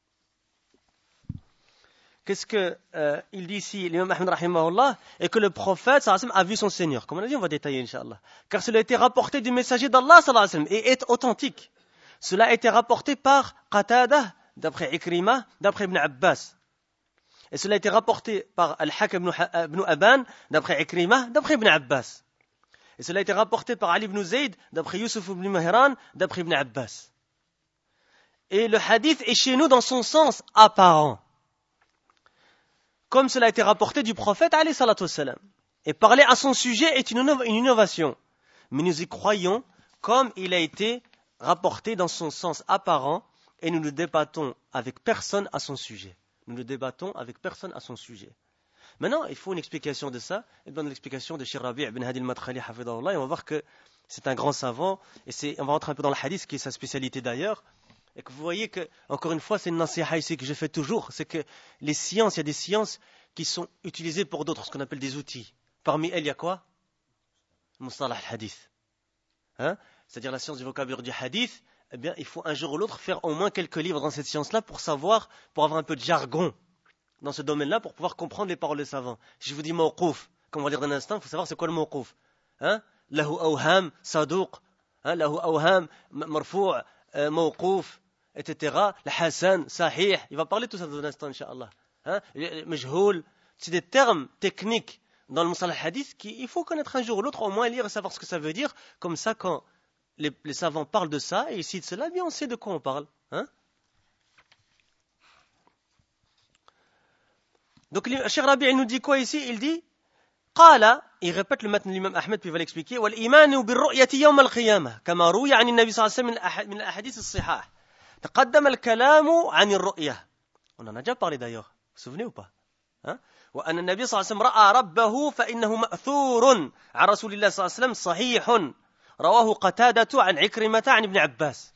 A: Qu'est-ce que euh, il dit ici, l'imam Ahmed rahimahullah, et que le prophète sallallahu alayhi wa sallam a vu son Seigneur. Comme on a dit, on va détailler, Inch'Allah. Car cela a été rapporté du messager d'Allah sallallahu alayhi wa sallam et est authentique. Cela a été rapporté par Qatada, d'après Ikrima, d'après Ibn Abbas. Et cela a été rapporté par Al-Hakam ibn Aban, d'après Ikrima, d'après Ibn Abbas. Et cela a été rapporté par Ali ibn Zayd, d'après Yusuf ibn Mihran, d'après Ibn Abbas. Et le hadith est chez nous dans son sens apparent. Comme cela a été rapporté du prophète, alayhi salatu wassalam. Et parler à son sujet est une innovation. Mais nous y croyons comme il a été rapporté dans son sens apparent et nous ne débattons avec personne à son sujet. Nous ne débattons avec personne à son sujet. Maintenant, il faut une explication de ça. Et donne l'explication de Cheikh Rabi' ibn Hadi al-Madkhali hafidahullah. Et on va voir que c'est un grand savant. Et c'est, on va rentrer un peu dans le hadith, qui est sa spécialité d'ailleurs. Et que vous voyez que, encore une fois, c'est une nasiha ici que je fais toujours. C'est que les sciences, il y a des sciences qui sont utilisées pour d'autres, ce qu'on appelle des outils. Parmi elles, il y a quoi? Mustalah al-hadith. Hein? C'est-à-dire la science du vocabulaire du hadith, eh bien, il faut un jour ou l'autre faire au moins quelques livres dans cette science-là pour savoir, pour avoir un peu de jargon dans ce domaine-là, pour pouvoir comprendre les paroles des savants. Si je vous dis mawqouf, comme on va dire d'un instant, il faut savoir c'est quoi le mawqouf. Hein? Lahu awham, saduq, hein? Lahu awham, marfou', mawqouf, et cetera. Le hasan, sahih, il va parler de tout ça dans un instant, Inch'Allah. Hein? Majhoul, c'est des termes techniques dans le Musalah Hadith qu'il faut connaître un jour ou l'autre, au moins lire et savoir ce que ça veut dire. Comme ça, quand les, les savants parlent de ça et ils citent cela, bien on sait de quoi on parle. Hein? Donc, Cheikh Rabi' il nous dit quoi ici? Il dit قال, il répète le matn de l'imam Ahmed puis il va l'expliquer. والإيمان بالرؤية يوم القيامة كما روي عن النبي صلى الله عليه وسلم من الأحاديث الصحاح. تقدم الكلام عن الرؤية. On en a déjà parlé d'ailleurs. Vous vous souvenez ou pas? Hein? وأن النبي صلى الله عليه وسلم رأى ربه فإنه مأثور عن رسول الله صلى الله عليه وسلم صحيح رواه قتادة عن عكرمة عن ابن عباس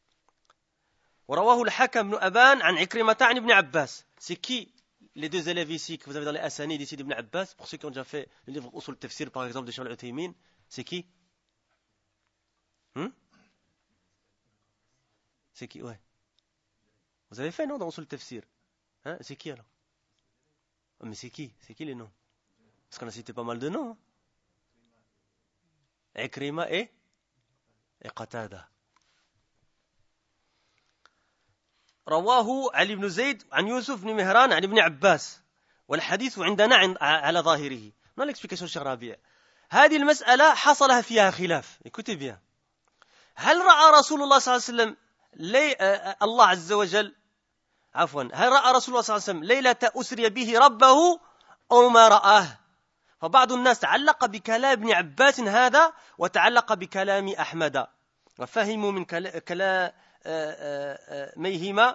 A: ورواه الحكم بن أبان عن عكرمة عن ابن عباس. C'est qui les deux élèves ici que vous avez dans les Assanid ici d'Ibn Abbas, pour ceux qui ont déjà fait le livre Usul Tafsir par exemple de Cheikh Al-Uthaymin, c'est qui? hmm C'est qui? Ouais. Vous avez fait non dans Usul Tafsir? Hein? C'est qui alors? Oh, mais c'est qui? C'est qui les noms? Parce qu'on a cité pas mal de noms. Hein? Ikrima et, et Qatada. رواه علي بن زيد عن يوسف بن مهران عن ابن عباس والحديث عندنا على ظاهره. Non l'explication de Cheikh Rabi'. هذه المسألة حصلها فيها خلاف. Écoutez bien. هل رأى رسول الله صلى الله عليه وسلم لي... الله عز وجل عفوا هل رأى رسول الله صلى الله عليه وسلم ليلة أسري به ربه أو ما رآه؟ فبعض الناس تعلق بكلام ابن عباس هذا وتعلق بكلام أحمد وفهموا من كلام ميهما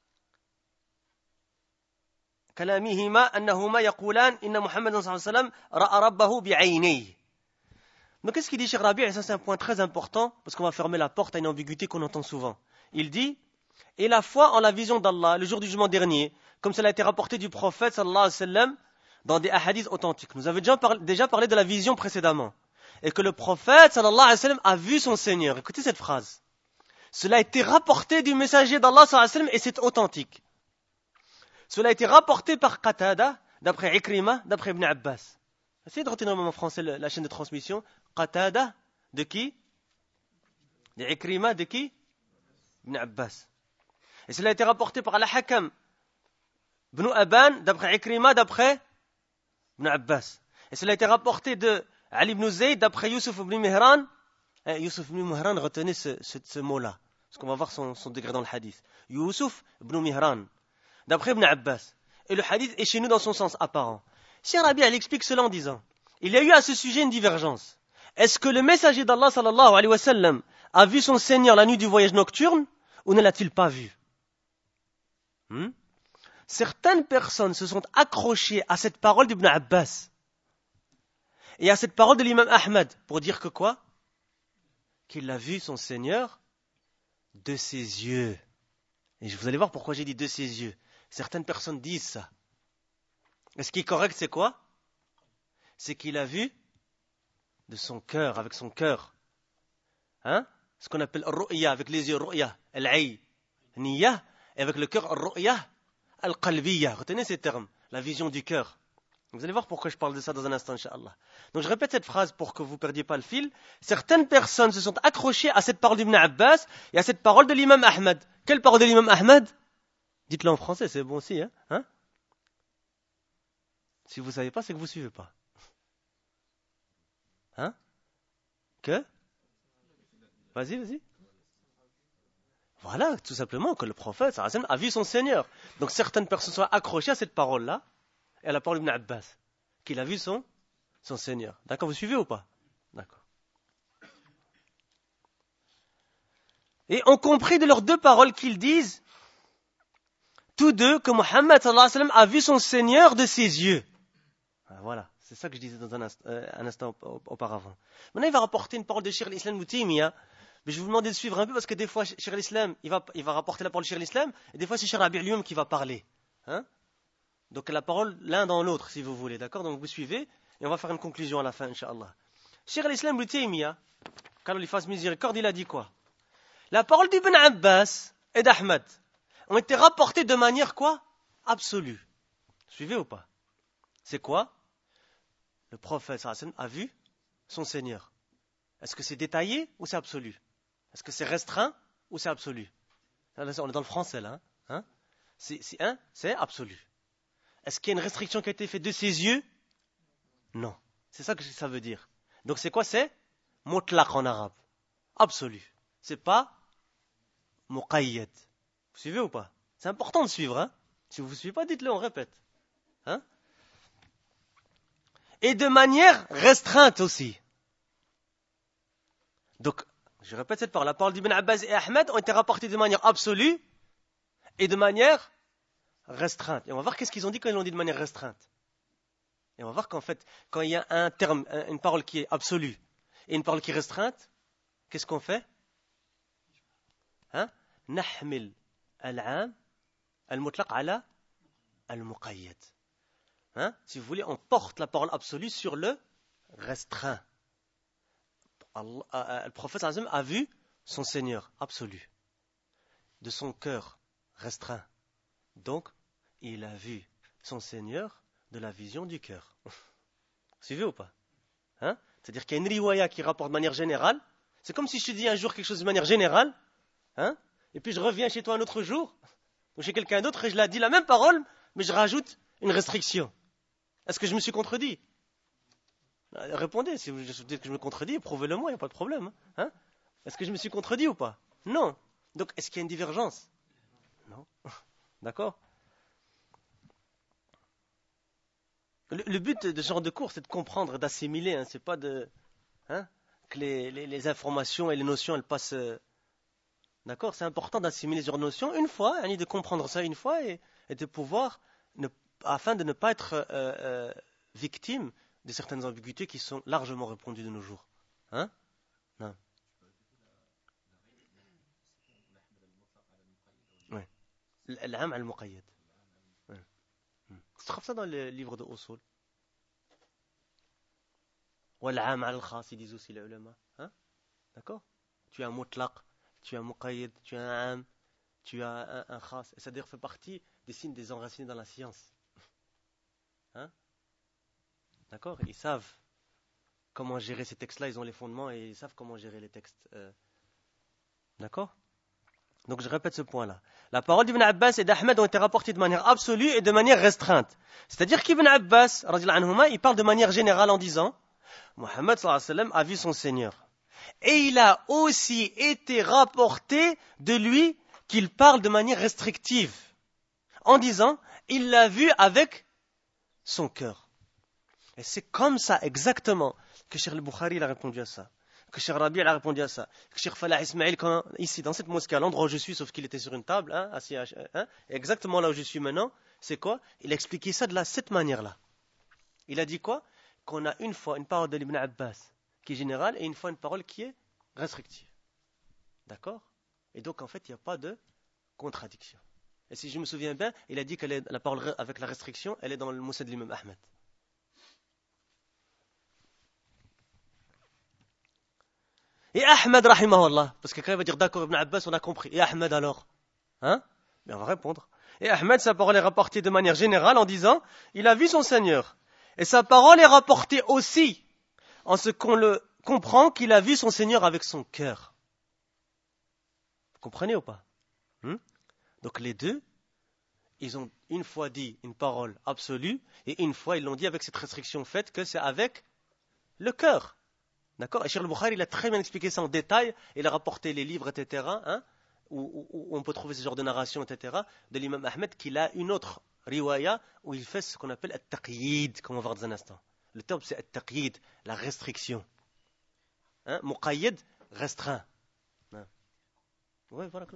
A: كلامهما أنهما يقولان إن محمد صلى الله عليه وسلم رأى ربه بعينيه. Donc qu'est-ce qu'il dit Cheikh Rabi'? Ça c'est un point très important parce qu'on va fermer la porte à une ambiguïté qu'on entend souvent. Il dit et la foi en la vision d'Allah le jour du jugement dernier, comme cela a été rapporté du prophète sallallahu alayhi wa sallam dans des hadiths authentiques. Nous avions déjà parlé, déjà parlé de la vision précédemment et que le prophète sallallahu alayhi wa sallam a vu son Seigneur. Écoutez cette phrase. Cela a été rapporté du messager d'Allah sallallahu alayhi wa sallam et c'est authentique. Cela a été rapporté par Qatada, d'après Ikrima, d'après Ibn Abbas. Essayez de retenir en français la chaîne de transmission. Qatada, de qui? De Ikrima, de qui? Ibn Abbas. Et cela a été rapporté par Al-Hakam, Ibn Aban, d'après Ikrima, d'après Ibn Abbas. Et cela a été rapporté de Ali ibn Zayd, d'après Yusuf ibn Mihran. Eh, Yusuf ibn Mihran, retenez ce, ce, ce mot-là, parce qu'on va voir son, son degré dans le hadith. Yusuf ibn Mihran, d'après Ibn Abbas. Et le hadith est chez nous dans son sens apparent. Cheikh Rabi' elle explique cela en disant, il y a eu à ce sujet une divergence. Est-ce que le messager d'Allah sallallahu alayhi wa sallam a vu son Seigneur la nuit du voyage nocturne ou ne l'a-t-il pas vu? hmm Certaines personnes se sont accrochées à cette parole d'Ibn Abbas et à cette parole de l'imam Ahmad pour dire que quoi? Qu'il a vu son Seigneur de ses yeux. Et vous allez voir pourquoi j'ai dit de ses yeux. Certaines personnes disent ça. Et ce qui est correct, c'est quoi? C'est qu'il a vu de son cœur, avec son cœur. Hein? Ce qu'on appelle ru'ya, avec les yeux, ru'ya, al-ay, niya, et avec le cœur, ru'ya, al-qalbiya. Retenez ces termes, la vision du cœur. Vous allez voir pourquoi je parle de ça dans un instant, Inch'Allah. Donc je répète cette phrase pour que vous ne perdiez pas le fil. Certaines personnes se sont accrochées à cette parole d'Ibn Abbas et à cette parole de l'imam Ahmad. Quelle parole de l'imam Ahmad? Dites-le en français, c'est bon aussi. Hein? Hein? Si vous ne savez pas, c'est que vous ne suivez pas. Hein? Que? Vas-y, vas-y. Voilà, tout simplement, que le prophète sallallahu alayhi wa sallam a vu son Seigneur. Donc certaines personnes sont accrochées à cette parole-là et à la parole d'Ibn Abbas, qu'il a vu son, son Seigneur. D'accord, vous suivez ou pas? D'accord. Et on compris de leurs deux paroles qu'ils disent, tous deux, que Mohammed sallallahu alayhi wa sallam a vu son Seigneur de ses yeux. Voilà, c'est ça que je disais dans un instant, euh, un instant auparavant. Maintenant, il va rapporter une parole de Cheikh al-Islam Ibn Taymiyyah, mais je vais vous demander de suivre un peu parce que des fois, Cheikh al-Islam, il va, il va rapporter la parole de Cheikh al-Islam, et des fois, c'est Cheikh Rabi' lui-même qui va parler. Hein? Donc la parole l'un dans l'autre, si vous voulez, d'accord? Donc vous suivez, et on va faire une conclusion à la fin, Inch'Allah. Cheikh al-Islam Ibn Taymiyyah, qu'Allah lui fasse miséricorde, il a dit quoi? La parole d'Ibn Abbas et d'Ahmed ont été rapportées de manière quoi? Absolue. Suivez ou pas? C'est quoi? Le prophète sallallahu alayhi wa sallam a vu son Seigneur. Est-ce que c'est détaillé ou c'est absolu? Est-ce que c'est restreint ou c'est absolu? Là, on est dans le français là. Hein? C'est, c'est, hein? C'est absolu. Est-ce qu'il y a une restriction qui a été faite de ses yeux? Non. C'est ça que ça veut dire. Donc c'est quoi? C'est mutlaq en arabe. Absolu. C'est pas muqayyad. Vous suivez ou pas? C'est important de suivre. Hein? Si vous ne suivez pas, dites-le, on répète. Hein? Et de manière restreinte aussi. Donc, je répète cette parole. La parole d'Ibn Abbas et Ahmed ont été rapportées de manière absolue et de manière restreinte. Et on va voir qu'est-ce qu'ils ont dit quand ils l'ont dit de manière restreinte. Et on va voir qu'en fait, quand il y a un terme, une parole qui est absolue et une parole qui est restreinte, qu'est-ce qu'on fait? Hein? Nahmil al-am al-mutlaq ala al-muqayyad. Hein? Si vous voulez, on porte la parole absolue sur le restreint. Allah, euh, le prophète sallallahu alayhi wa sallam a vu son Seigneur absolu, de son cœur restreint. Donc, il a vu son Seigneur de la vision du cœur. Vous suivez ou pas? Hein? C'est-à-dire qu'il y a une riwaya qui rapporte de manière générale. C'est comme si je te dis un jour quelque chose de manière générale, hein? Et puis je reviens chez toi un autre jour, ou chez quelqu'un d'autre, et je la dis la même parole, mais je rajoute une restriction. Est-ce que je me suis contredit? Répondez, si vous dites que je me contredis, prouvez-le moi, il n'y a pas de problème. Hein? Est-ce que je me suis contredit ou pas? Non. Donc, est-ce qu'il y a une divergence? Non. D'accord? le, le but de ce genre de cours, c'est de comprendre, d'assimiler. Hein, c'est pas de, hein, que les, les, les informations et les notions, elles passent. Euh, d'accord? C'est important d'assimiler ces notions une fois, hein, de comprendre ça une fois et, et de pouvoir, ne, afin de ne pas être euh, euh, victime de certaines ambiguïtés qui sont largement répandues de nos jours. Hein? Non. Oui. L'am al-muqayyad. Tu trouves ça dans le livre de Usul. Ou l'am al-khas, ils disent aussi les ulama. Hein? D'accord? Tu as un mutlaq, tu as un muqayyad, tu as un am, tu as un, un khas. Et ça d'ailleurs fait partie des signes des enracinés dans la science. Hein? D'accord? Ils savent comment gérer ces textes-là, ils ont les fondements et ils savent comment gérer les textes. Euh, d'accord? Donc je répète ce point-là. La parole d'Ibn Abbas et d'Ahmed ont été rapportées de manière absolue et de manière restreinte. C'est-à-dire qu'Ibn Abbas, radiyallahu anhuma, il parle de manière générale en disant Mohammed sallallahu alayhi wa sallam a vu son Seigneur. Et il a aussi été rapporté de lui qu'il parle de manière restrictive. En disant, il l'a vu avec son cœur. Et c'est comme ça exactement que Cheikh al-Bukhari a répondu à ça, que Cheikh Rabi a répondu à ça, que Cheikh Falah Ismail, quand, ici dans cette mosquée, à l'endroit où je suis, sauf qu'il était sur une table, hein, assis à, hein, exactement là où je suis maintenant, c'est quoi? Il a expliqué ça de la, cette manière-là. Il a dit quoi? Qu'on a une fois une parole de l'Ibn Abbas qui est générale et une fois une parole qui est restrictive. D'accord? Et donc en fait, il n'y a pas de contradiction. Et si je me souviens bien, il a dit que la parole avec la restriction, elle est dans le Musnad de l'imam Ahmed. Et Ahmed, rahimahullah, parce que quand il va dire d'accord Ibn Abbas, on a compris. Et Ahmed alors? Hein? Mais on va répondre. Et Ahmed, sa parole est rapportée de manière générale en disant, il a vu son Seigneur. Et sa parole est rapportée aussi en ce qu'on le comprend qu'il a vu son Seigneur avec son cœur. Vous comprenez ou pas? hmm? Donc les deux, ils ont une fois dit une parole absolue et une fois ils l'ont dit avec cette restriction faite que c'est avec le cœur. D'accord? Et Cheikh al-Bukhari, il a très bien expliqué ça en détail. Il a rapporté les livres, et cetera, hein, où, où, où on peut trouver ce genre de narration, et cetera, de l'imam Ahmed, qu'il a une autre riwaya où il fait ce qu'on appelle at-taqyid, comme on va voir dans un instant. Le terme, c'est at-taqyid, la restriction. Hein? Muqayyid, restreint. Hein? Oui, voilà.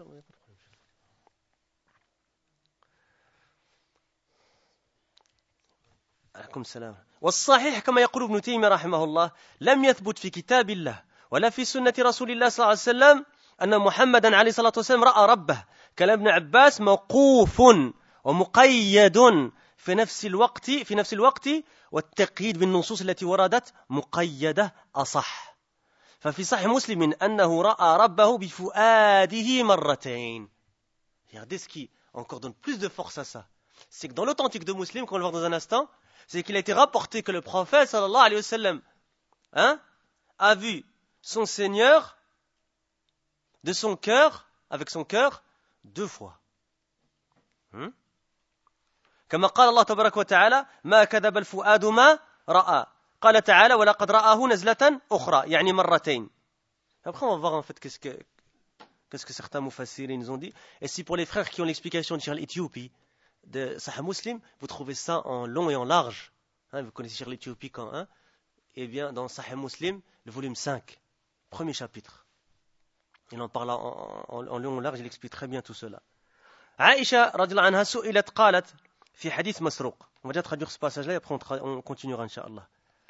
A: عليكم السلام. والصحيح كما يقول ابن تيمية رحمه الله لم يثبت في كتاب الله ولا في سنة رسول الله صلى الله عليه وسلم أن محمدا عليه الصلاة والسلام رأى ربه. كلام ابن عباس موقوف ومقيد في نفس الوقت في نفس الوقت والتقييد بالنصوص التي وردت مقيدة أصح. ففي صحيح مسلم أنه رأى ربه بفؤاده مرتين. Regardez ce qui encore donne plus de force à ça. C'est que dans l'authentique de Muslim, qu'on va le voir dans un instant, c'est qu'il a été rapporté que le prophète sallallahu alayhi wa sallam hein, a vu son Seigneur de son cœur, avec son cœur, deux fois. Hmm? كما قال الله تبارك وتعالى ما كذب الفؤاد ما رأى قال تعالى ولقد رآه نزلة أخرى يعني مرتين. Après on va voir en fait qu'est-ce que qu'est-ce que certains mufassirin nous ont dit. Et si pour les frères qui ont l'explication de Cheikh l'Éthiopie de Sahih Muslim, vous trouvez ça en long et en large, hein, vous connaissez Cheikh l'Éthiopie quand hein, eh bien dans Sahih Muslim, le volume cinq, premier chapitre. Il en parle en, en, en long et en large, il explique très bien tout cela. Aïcha radhiyallahu anha su'ilat qalat fi hadith Masruq. On va déjà traduire ce passage-là et après on, tra- on continuera incha'Allah.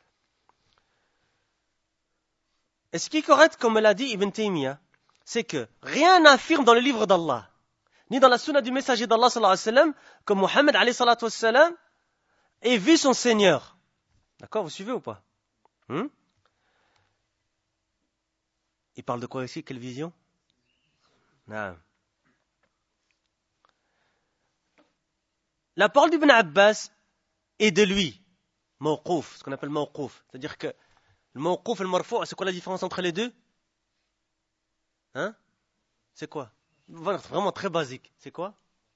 A: Et ce qui est correct, comme l'a dit Ibn Taymiyyah, c'est que rien n'affirme dans le livre d'Allah, ni dans la sunna du messager d'Allah sallallahu alayhi wa sallam, que Mohammed alayhi salatu wa sallam ait vu son Seigneur. D'accord, vous suivez ou pas? hmm Il parle de quoi ici? Quelle vision? Non. La parole d'Ibn Abbas est de lui, mawqouf, ce qu'on appelle mawqouf. C'est-à-dire que le mawqouf et le marfou', c'est quoi la différence entre les deux? Hein? C'est quoi? Vraiment très basique. C'est quoi?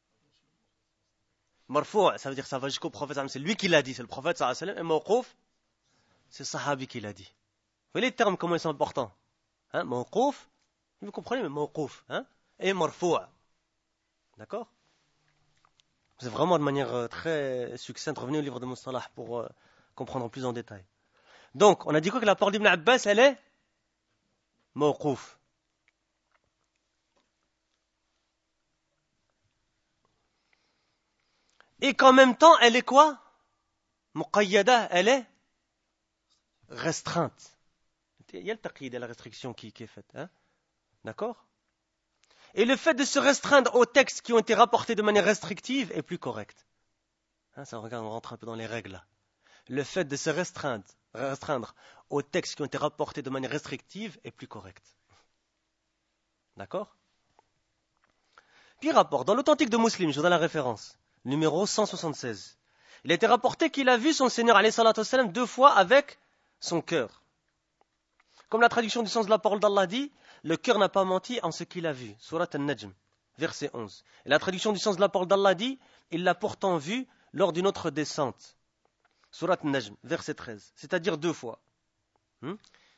A: Marfou', ça veut dire que ça va jusqu'au prophète, c'est lui qui l'a dit, c'est le prophète sallallahu alayhi wa sallam. Et mawqouf, c'est le sahabi qui l'a dit. Vous voyez les termes, comment ils sont importants? Hein? Mawqouf, vous comprenez, mais mawqouf, hein? Et marfou'. D'accord? C'est vraiment de manière très succincte. Revenez au livre de Mustalah pour euh, comprendre plus en détail. Donc, on a dit quoi que la parole d'Ibn Abbas, elle est mawqouf. Et qu'en même temps, elle est quoi? Muqayyada, elle est restreinte. Il y a le taqyid, la restriction qui, qui est faite. Hein? D'accord? Et le fait de se restreindre aux textes qui ont été rapportés de manière restrictive est plus correct. Hein, ça, regarde, on rentre un peu dans les règles là. Le fait de se restreindre, restreindre aux textes qui ont été rapportés de manière restrictive est plus correct. D'accord? Puis rapport, dans l'authentique de Muslim, je vous donne la référence, numéro cent soixante-seize. Il a été rapporté qu'il a vu son Seigneur alayhi salatu wassalam deux fois avec son cœur. Comme la traduction du sens de la parole d'Allah dit, le cœur n'a pas menti en ce qu'il a vu. Surat An-Najm, verset onze. Et la traduction du sens de la parole d'Allah dit, il l'a pourtant vu lors d'une autre descente. Surat An-Najm, verset treize. C'est-à-dire deux fois. Hmm?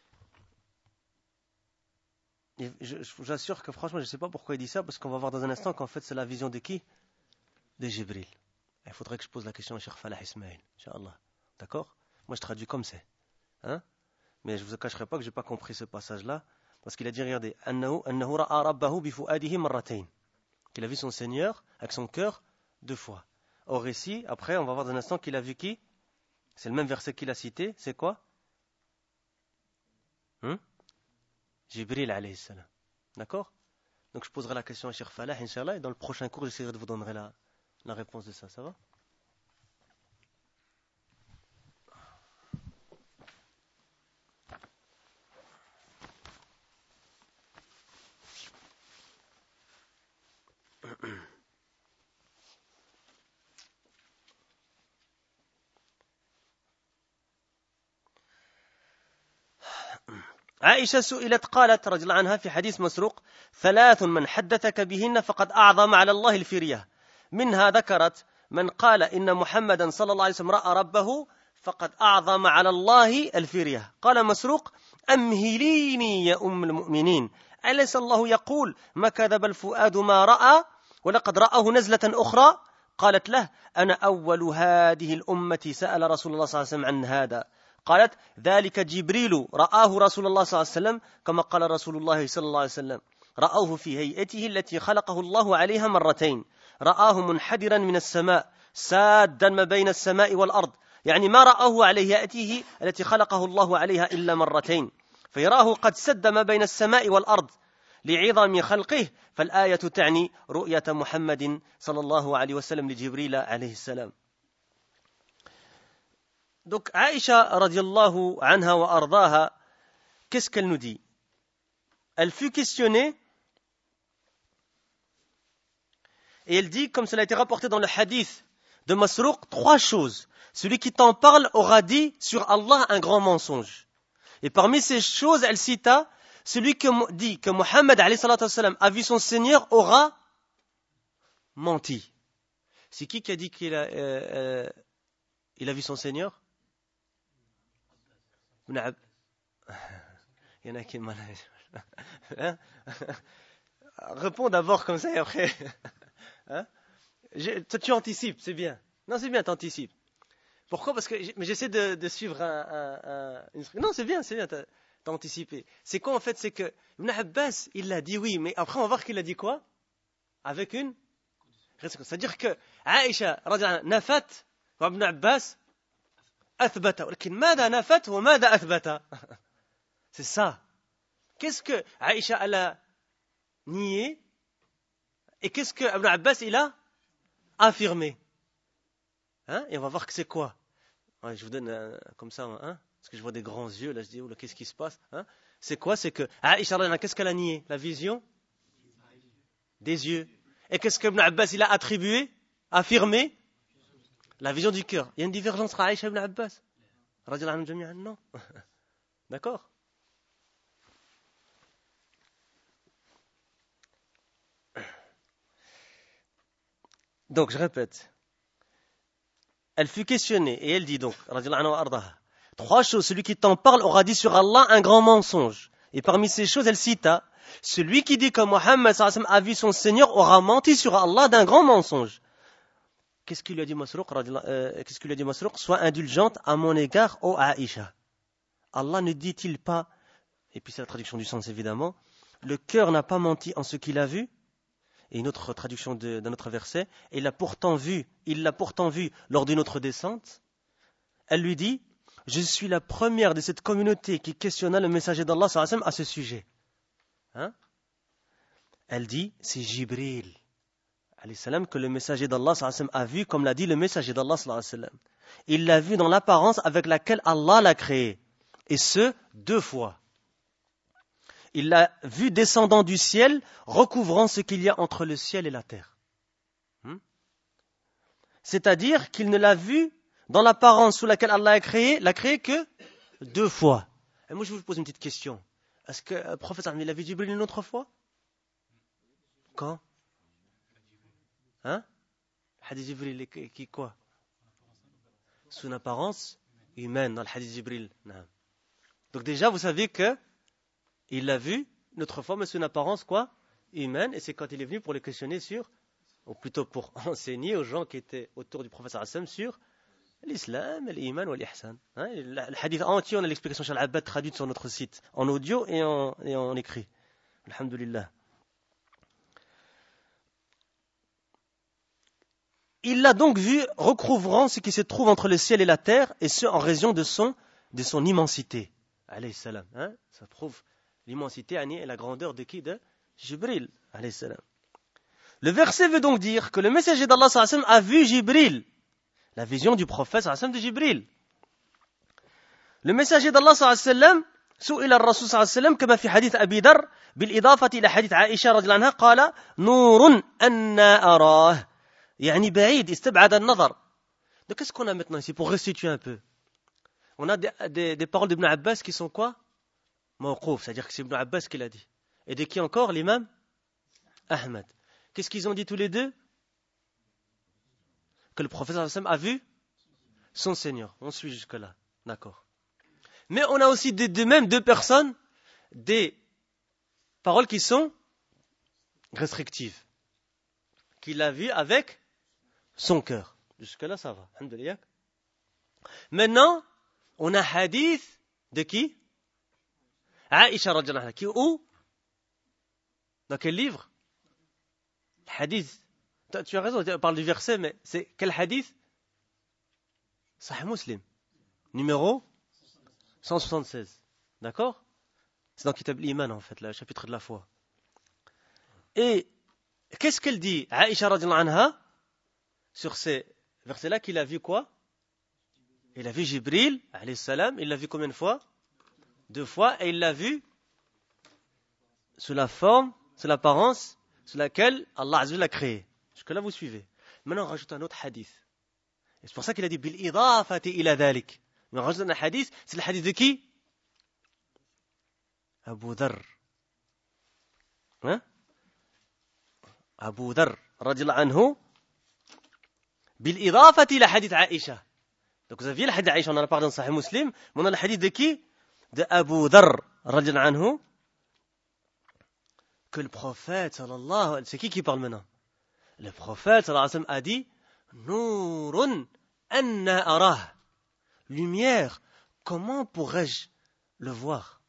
A: Et je, je vous assure que franchement, je ne sais pas pourquoi il dit ça, parce qu'on va voir dans un instant qu'en fait, c'est la vision de qui? De Jibril. Il faudrait que je pose la question à Cheikh Falah Ismail, Inch'Allah. D'accord? Moi, je traduis comme c'est. Hein? Mais je ne vous cacherai pas que je n'ai pas compris ce passage-là. Parce qu'il a dit, regardez, qu'il a vu son Seigneur avec son cœur deux fois. Or ici, après, on va voir dans un instant qu'il a vu qui? C'est le même verset qu'il a cité. C'est quoi? Hum? Jibril alayhi salam. D'accord? Donc je poserai la question à Cheikh Falah, Inch'Allah, et dans le prochain cours, j'essaierai de vous donner la, la réponse de ça. Ça va? عائشة سئلت قالت رضي الله عنها في حديث مسروق ثلاث من حدثك بهن فقد أعظم على الله الفرية منها ذكرت من قال إن محمدا صلى الله عليه وسلم رأى ربه فقد أعظم على الله الفرية. قال مسروق أمهليني يا أم المؤمنين أليس الله يقول ما كذب الفؤاد ما رأى ولقد رآه نزلة أخرى؟ قالت له أنا أول هذه الأمة سأل رسول الله صلى الله عليه وسلم عن هذا. قالت ذلك جبريل رآه رسول الله صلى الله عليه وسلم كما قال رسول الله صلى الله عليه وسلم رآه في هيئته التي خلقه الله عليها مرتين رآه منحدرا من السماء سادا ما بين السماء والأرض يعني ما رآه على هيئته التي خلقه الله عليها إلا مرتين فيراه قد سد ما بين السماء والأرض لعظم خلقه فالآية تعني رؤية محمد صلى الله عليه وسلم لجبريل عليه السلام. Donc Aïcha radiallahu anha wa ardaha, qu'est-ce qu'elle nous dit? elle fut questionnée et elle dit, comme cela a été rapporté dans le hadith de Masrouq, trois choses. Celui qui t'en parle aura dit sur Allah un grand mensonge. Et parmi ces choses, elle cita, celui qui dit que Mohammed alayhi salatu wassalam, a vu son Seigneur aura menti. C'est qui qui a dit qu'il a, euh, euh, il a vu son Seigneur? Il y en a qui malade. Hein? Réponds d'abord comme ça et après. Hein? Je, toi, tu anticipes, c'est bien. Non, c'est bien, tu anticipes. Pourquoi? Parce que mais j'essaie de, de suivre un, un, un, une... Non, c'est bien, c'est bien, tu as anticipé. C'est quoi en fait? C'est que Ibn Abbas, il l'a dit oui, mais après on va voir qu'il a dit quoi? Avec une... C'est-à-dire que Aïcha, nafat, wa Ibn Abbas, athbata. Lakin mada nafat wa mada athbata. C'est ça. Qu'est-ce que Aïcha elle a nié et qu'est-ce que Ibn Abbas il a affirmé? Hein? Et on va voir que c'est quoi. Ouais, je vous donne euh, comme ça, hein? Parce que je vois des grands yeux, là je dis, oh, là, qu'est-ce qui se passe? Hein? C'est quoi? C'est que Aïcha, qu'est-ce qu'elle a nié? La vision des yeux. Et qu'est-ce que Ibn Abbas il a attribué, affirmé? La vision du cœur. Il y a une divergence entre Aïcha et Ibn Abbas? Non. D'accord? Donc, je répète. Elle fut questionnée et elle dit donc, trois choses, celui qui t'en parle aura dit sur Allah un grand mensonge. Et parmi ces choses, elle cita, celui qui dit que Mohammed a vu son Seigneur aura menti sur Allah d'un grand mensonge. Qu'est-ce qu'il lui a dit Masrouq? euh, Qu'est-ce qu'il lui a dit Masrouq? Sois indulgente à mon égard, ô Aïcha. Allah ne dit-il pas, et puis c'est la traduction du sens évidemment, le cœur n'a pas menti en ce qu'il a vu? Et une autre traduction de, d'un autre verset, et il l'a pourtant vu, il l'a pourtant vu lors d'une autre descente. Elle lui dit, je suis la première de cette communauté qui questionna le messager d'Allah à ce sujet. Hein? Elle dit, c'est Jibril que le messager d'Allah a vu, comme l'a dit le messager d'Allah. Il l'a vu dans l'apparence avec laquelle Allah l'a créé, et ce, deux fois. Il l'a vu descendant du ciel, recouvrant ce qu'il y a entre le ciel et la terre. Hmm? C'est-à-dire qu'il ne l'a vu dans l'apparence sous laquelle Allah a créé, l'a créé que deux fois. Et moi je vous pose une petite question. Est-ce que le prophète il a vu Jibril une autre fois? Quand? Hein? Hadith Jibril qui quoi? Sous une apparence humaine dans le hadith Jibril. Non. Donc déjà vous savez que il l'a vu une autre fois, mais sous une apparence quoi? Humaine, et c'est quand il est venu pour le questionner sur, ou plutôt pour enseigner aux gens qui étaient autour du prophète sallallahu alayhi wa sallam sur l'islam, l'iman ou l'ihsan. Hein? Le hadith entier, on a l'explication sur l'Abbad traduite sur notre site, en audio et en, et en écrit. Alhamdulillah. Il l'a donc vu recouvrant ce qui se trouve entre le ciel et la terre, et ce en raison de son, de son immensité. Alayhi salam. Hein? Ça prouve l'immensité et la grandeur de qui? De Jibril. Alayhi salam. Le verset veut donc dire que le messager d'Allah sallallahu alayhi wa sallam a vu Jibril, la vision du prophète sallallahu alayhi wa sallam de Jibril. Le messager d'Allah sallallahu alayhi wa sallam سئل الرسول صلى الله عليه وسلم كما في حديث أبي ذر بالإضافة إلى حديث عائشة رضي الله عنها قال نور أنا أراه يعني بعيد استبعد النظر. Donc qu'est-ce qu'on a maintenant ici pour restituer un peu? On a des, des, des paroles d'Ibn Abbas qui sont quoi? Mawqouf, c'est-à-dire que c'est Ibn Abbas qui l'a dit. Et de qui encore? L'imam Ahmad. Qu'est-ce qu'ils ont dit tous les deux? Que le prophète sallallahu alayhi wa sallam a vu son Seigneur. On suit jusque-là. D'accord. Mais on a aussi de, de même deux personnes, des paroles qui sont restrictives. Qu'il a vu avec son cœur. Jusque-là, ça va. Alhamdulillah. Maintenant, on a hadith de qui? Aïcha radhiyallahu anha. Qui où? Dans quel livre? Hadith. Tu as raison, on parle du verset, mais c'est quel hadith? Sahih Muslim. Numéro cent soixante-seize. D'accord? C'est dans Kitab l'Iman, en fait, le chapitre de la foi. Et qu'est-ce qu'elle dit, Aïcha radhiyallahu anha, sur ces versets-là, qu'il a vu quoi? Il a vu Jibril, alayhi salam, il l'a vu combien de fois? Deux fois, et il l'a vu sous la forme, sous l'apparence, sous laquelle Allah Azza wa Jalla l'a créé. Jusque-là, vous suivez. Maintenant, on rajoute un autre hadith. Et c'est pour ça qu'il a dit bil idafati ila dhalik. Mais on rajoute un hadith, c'est le hadith de qui? Abu Dharr. Hein? Abu Dharr, radiallahu anhu, bil idafati ila hadith Aïcha. Donc vous aviez le hadith d'Aïcha, on en a parlé dans Sahih Muslim, mais on a le hadith de qui? De Abu Dharr, radiallahu anhu, que le prophète, sallallahu alayhi wa sallam, c'est qui qui parle maintenant? Le prophète, sallallahu alayhi wa sallam, a dit, Nourun anna arah, lumière, comment pourrais-je le voir?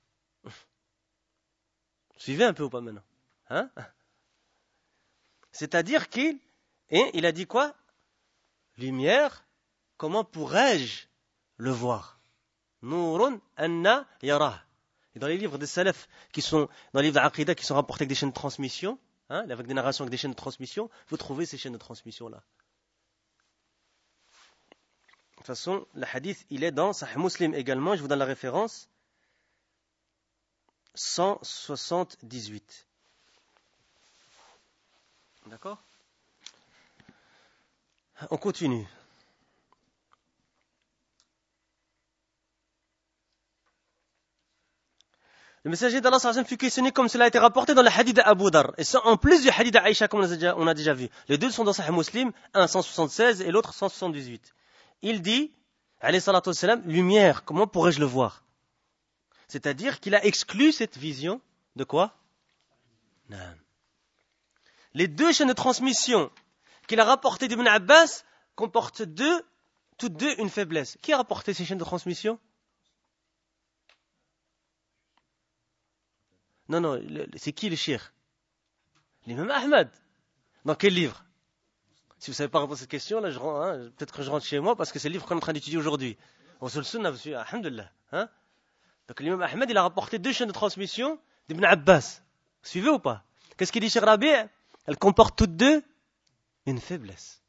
A: Suivez un peu ou pas maintenant? Hein? C'est-à-dire qu'il, et il a dit quoi? Lumière, comment pourrais-je le voir? Nourun anna yarah. Et dans les livres des salaf, qui sont, dans les livres d'Aqida, qui sont rapportés avec des chaînes de transmission, hein, avec des narrations avec des chaînes de transmission, vous trouvez ces chaînes de transmission-là. De toute façon, le hadith, il est dans Sahih Muslim également, je vous donne la référence, cent soixante-dix-huit. D'accord? On continue. Le messager d'Allah sallallahu alayhi wa sallam fut questionné comme cela a été rapporté dans le hadith d'Abu Dharr. Et ça, en plus du hadith d'Aïcha, comme on a, déjà, on a déjà vu. Les deux sont dans Sahih Muslim, un cent soixante-seize et l'autre cent soixante-dix-huit. Il dit, alayhi salatu wassalam, lumière, comment pourrais-je le voir? C'est-à-dire qu'il a exclu cette vision de quoi? Non. Les deux chaînes de transmission qu'il a rapportées d'Ibn Abbas comportent deux, toutes deux une faiblesse. Qui a rapporté ces chaînes de transmission? Non, non, c'est qui le shir? L'imam Ahmad. Dans quel livre? Si vous ne savez pas répondre à cette question, là, je, hein, peut-être que je rentre chez moi parce que c'est le livre qu'on est en train d'étudier aujourd'hui. Au Sul Sunnah, vous suivez, alhamdulillah. Hein? Donc l'imam Ahmad, il a rapporté deux chaînes de transmission d'Ibn Abbas. Vous suivez ou pas? Qu'est-ce qu'il dit, Cheikh Rabi'? Elles comportent toutes deux une faiblesse.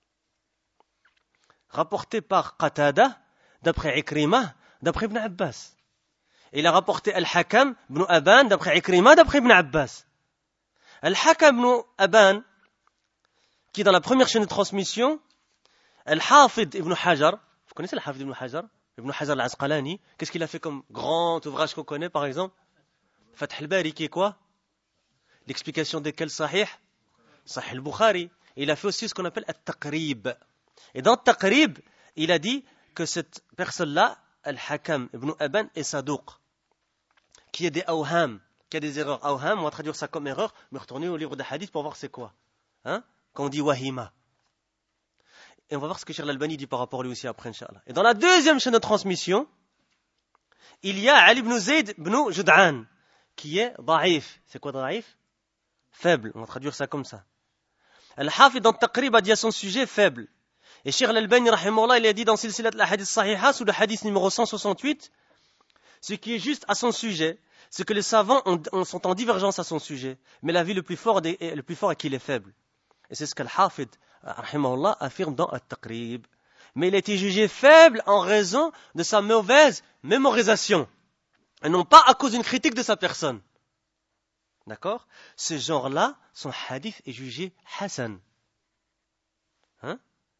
A: Rapporté par Qatada, d'après Ikrimah, d'après Ibn Abbas. Et il a rapporté Al-Hakam ibn Aban d'après Ikrimah, d'après Ibn Abbas. Al-Hakam ibn Aban, qui est dans la première chaîne de transmission, Al-Hafid ibn Hajar, vous connaissez Al-Hafid ibn Hajar? Ibn Hajar al-Asqalani, qu'est-ce qu'il a fait comme grand ouvrage qu'on connaît par exemple? Fath al-Bari, qui est quoi? L'explication de quel Sahih? Sahih al-Bukhari. Et il a fait aussi ce qu'on appelle At-Taqrib. Et dans At-Taqrib, il a dit que cette personne-là, Al-Hakam ibn Aban, est Saduq, qui a des awham, qui a des erreurs. Awham, on va traduire ça comme erreur, mais retournez au livre de hadith pour voir c'est quoi. Hein? Quand on dit wahima. Et on va voir ce que Cheikh Al-Albani dit par rapport à lui aussi après, Inch'Allah. Et dans la deuxième chaîne de transmission, il y a Ali ibn Zayd ibn Jud'an, qui est da'if. C'est quoi da'if? Faible. On va traduire ça comme ça. Al-Hafid dans Taqrib a dit à son sujet faible. Et Cheikh Al-Albani, rahimahullah, il a dit dans Silsilat al-Hadith Sahiha, sous le hadith numéro cent soixante-huit, ce qui est juste à son sujet, c'est que les savants ont, ont, sont en divergence à son sujet. Mais l'avis le plus fort est, le plus fort est qu'il est faible. Et c'est ce qu'Al-Hafid, rahimahullah, affirme dans At-Taqrib. Mais il a été jugé faible en raison de sa mauvaise mémorisation. Et non pas à cause d'une critique de sa personne. D'accord? Ce genre-là, son hadith est jugé Hassan. Hein?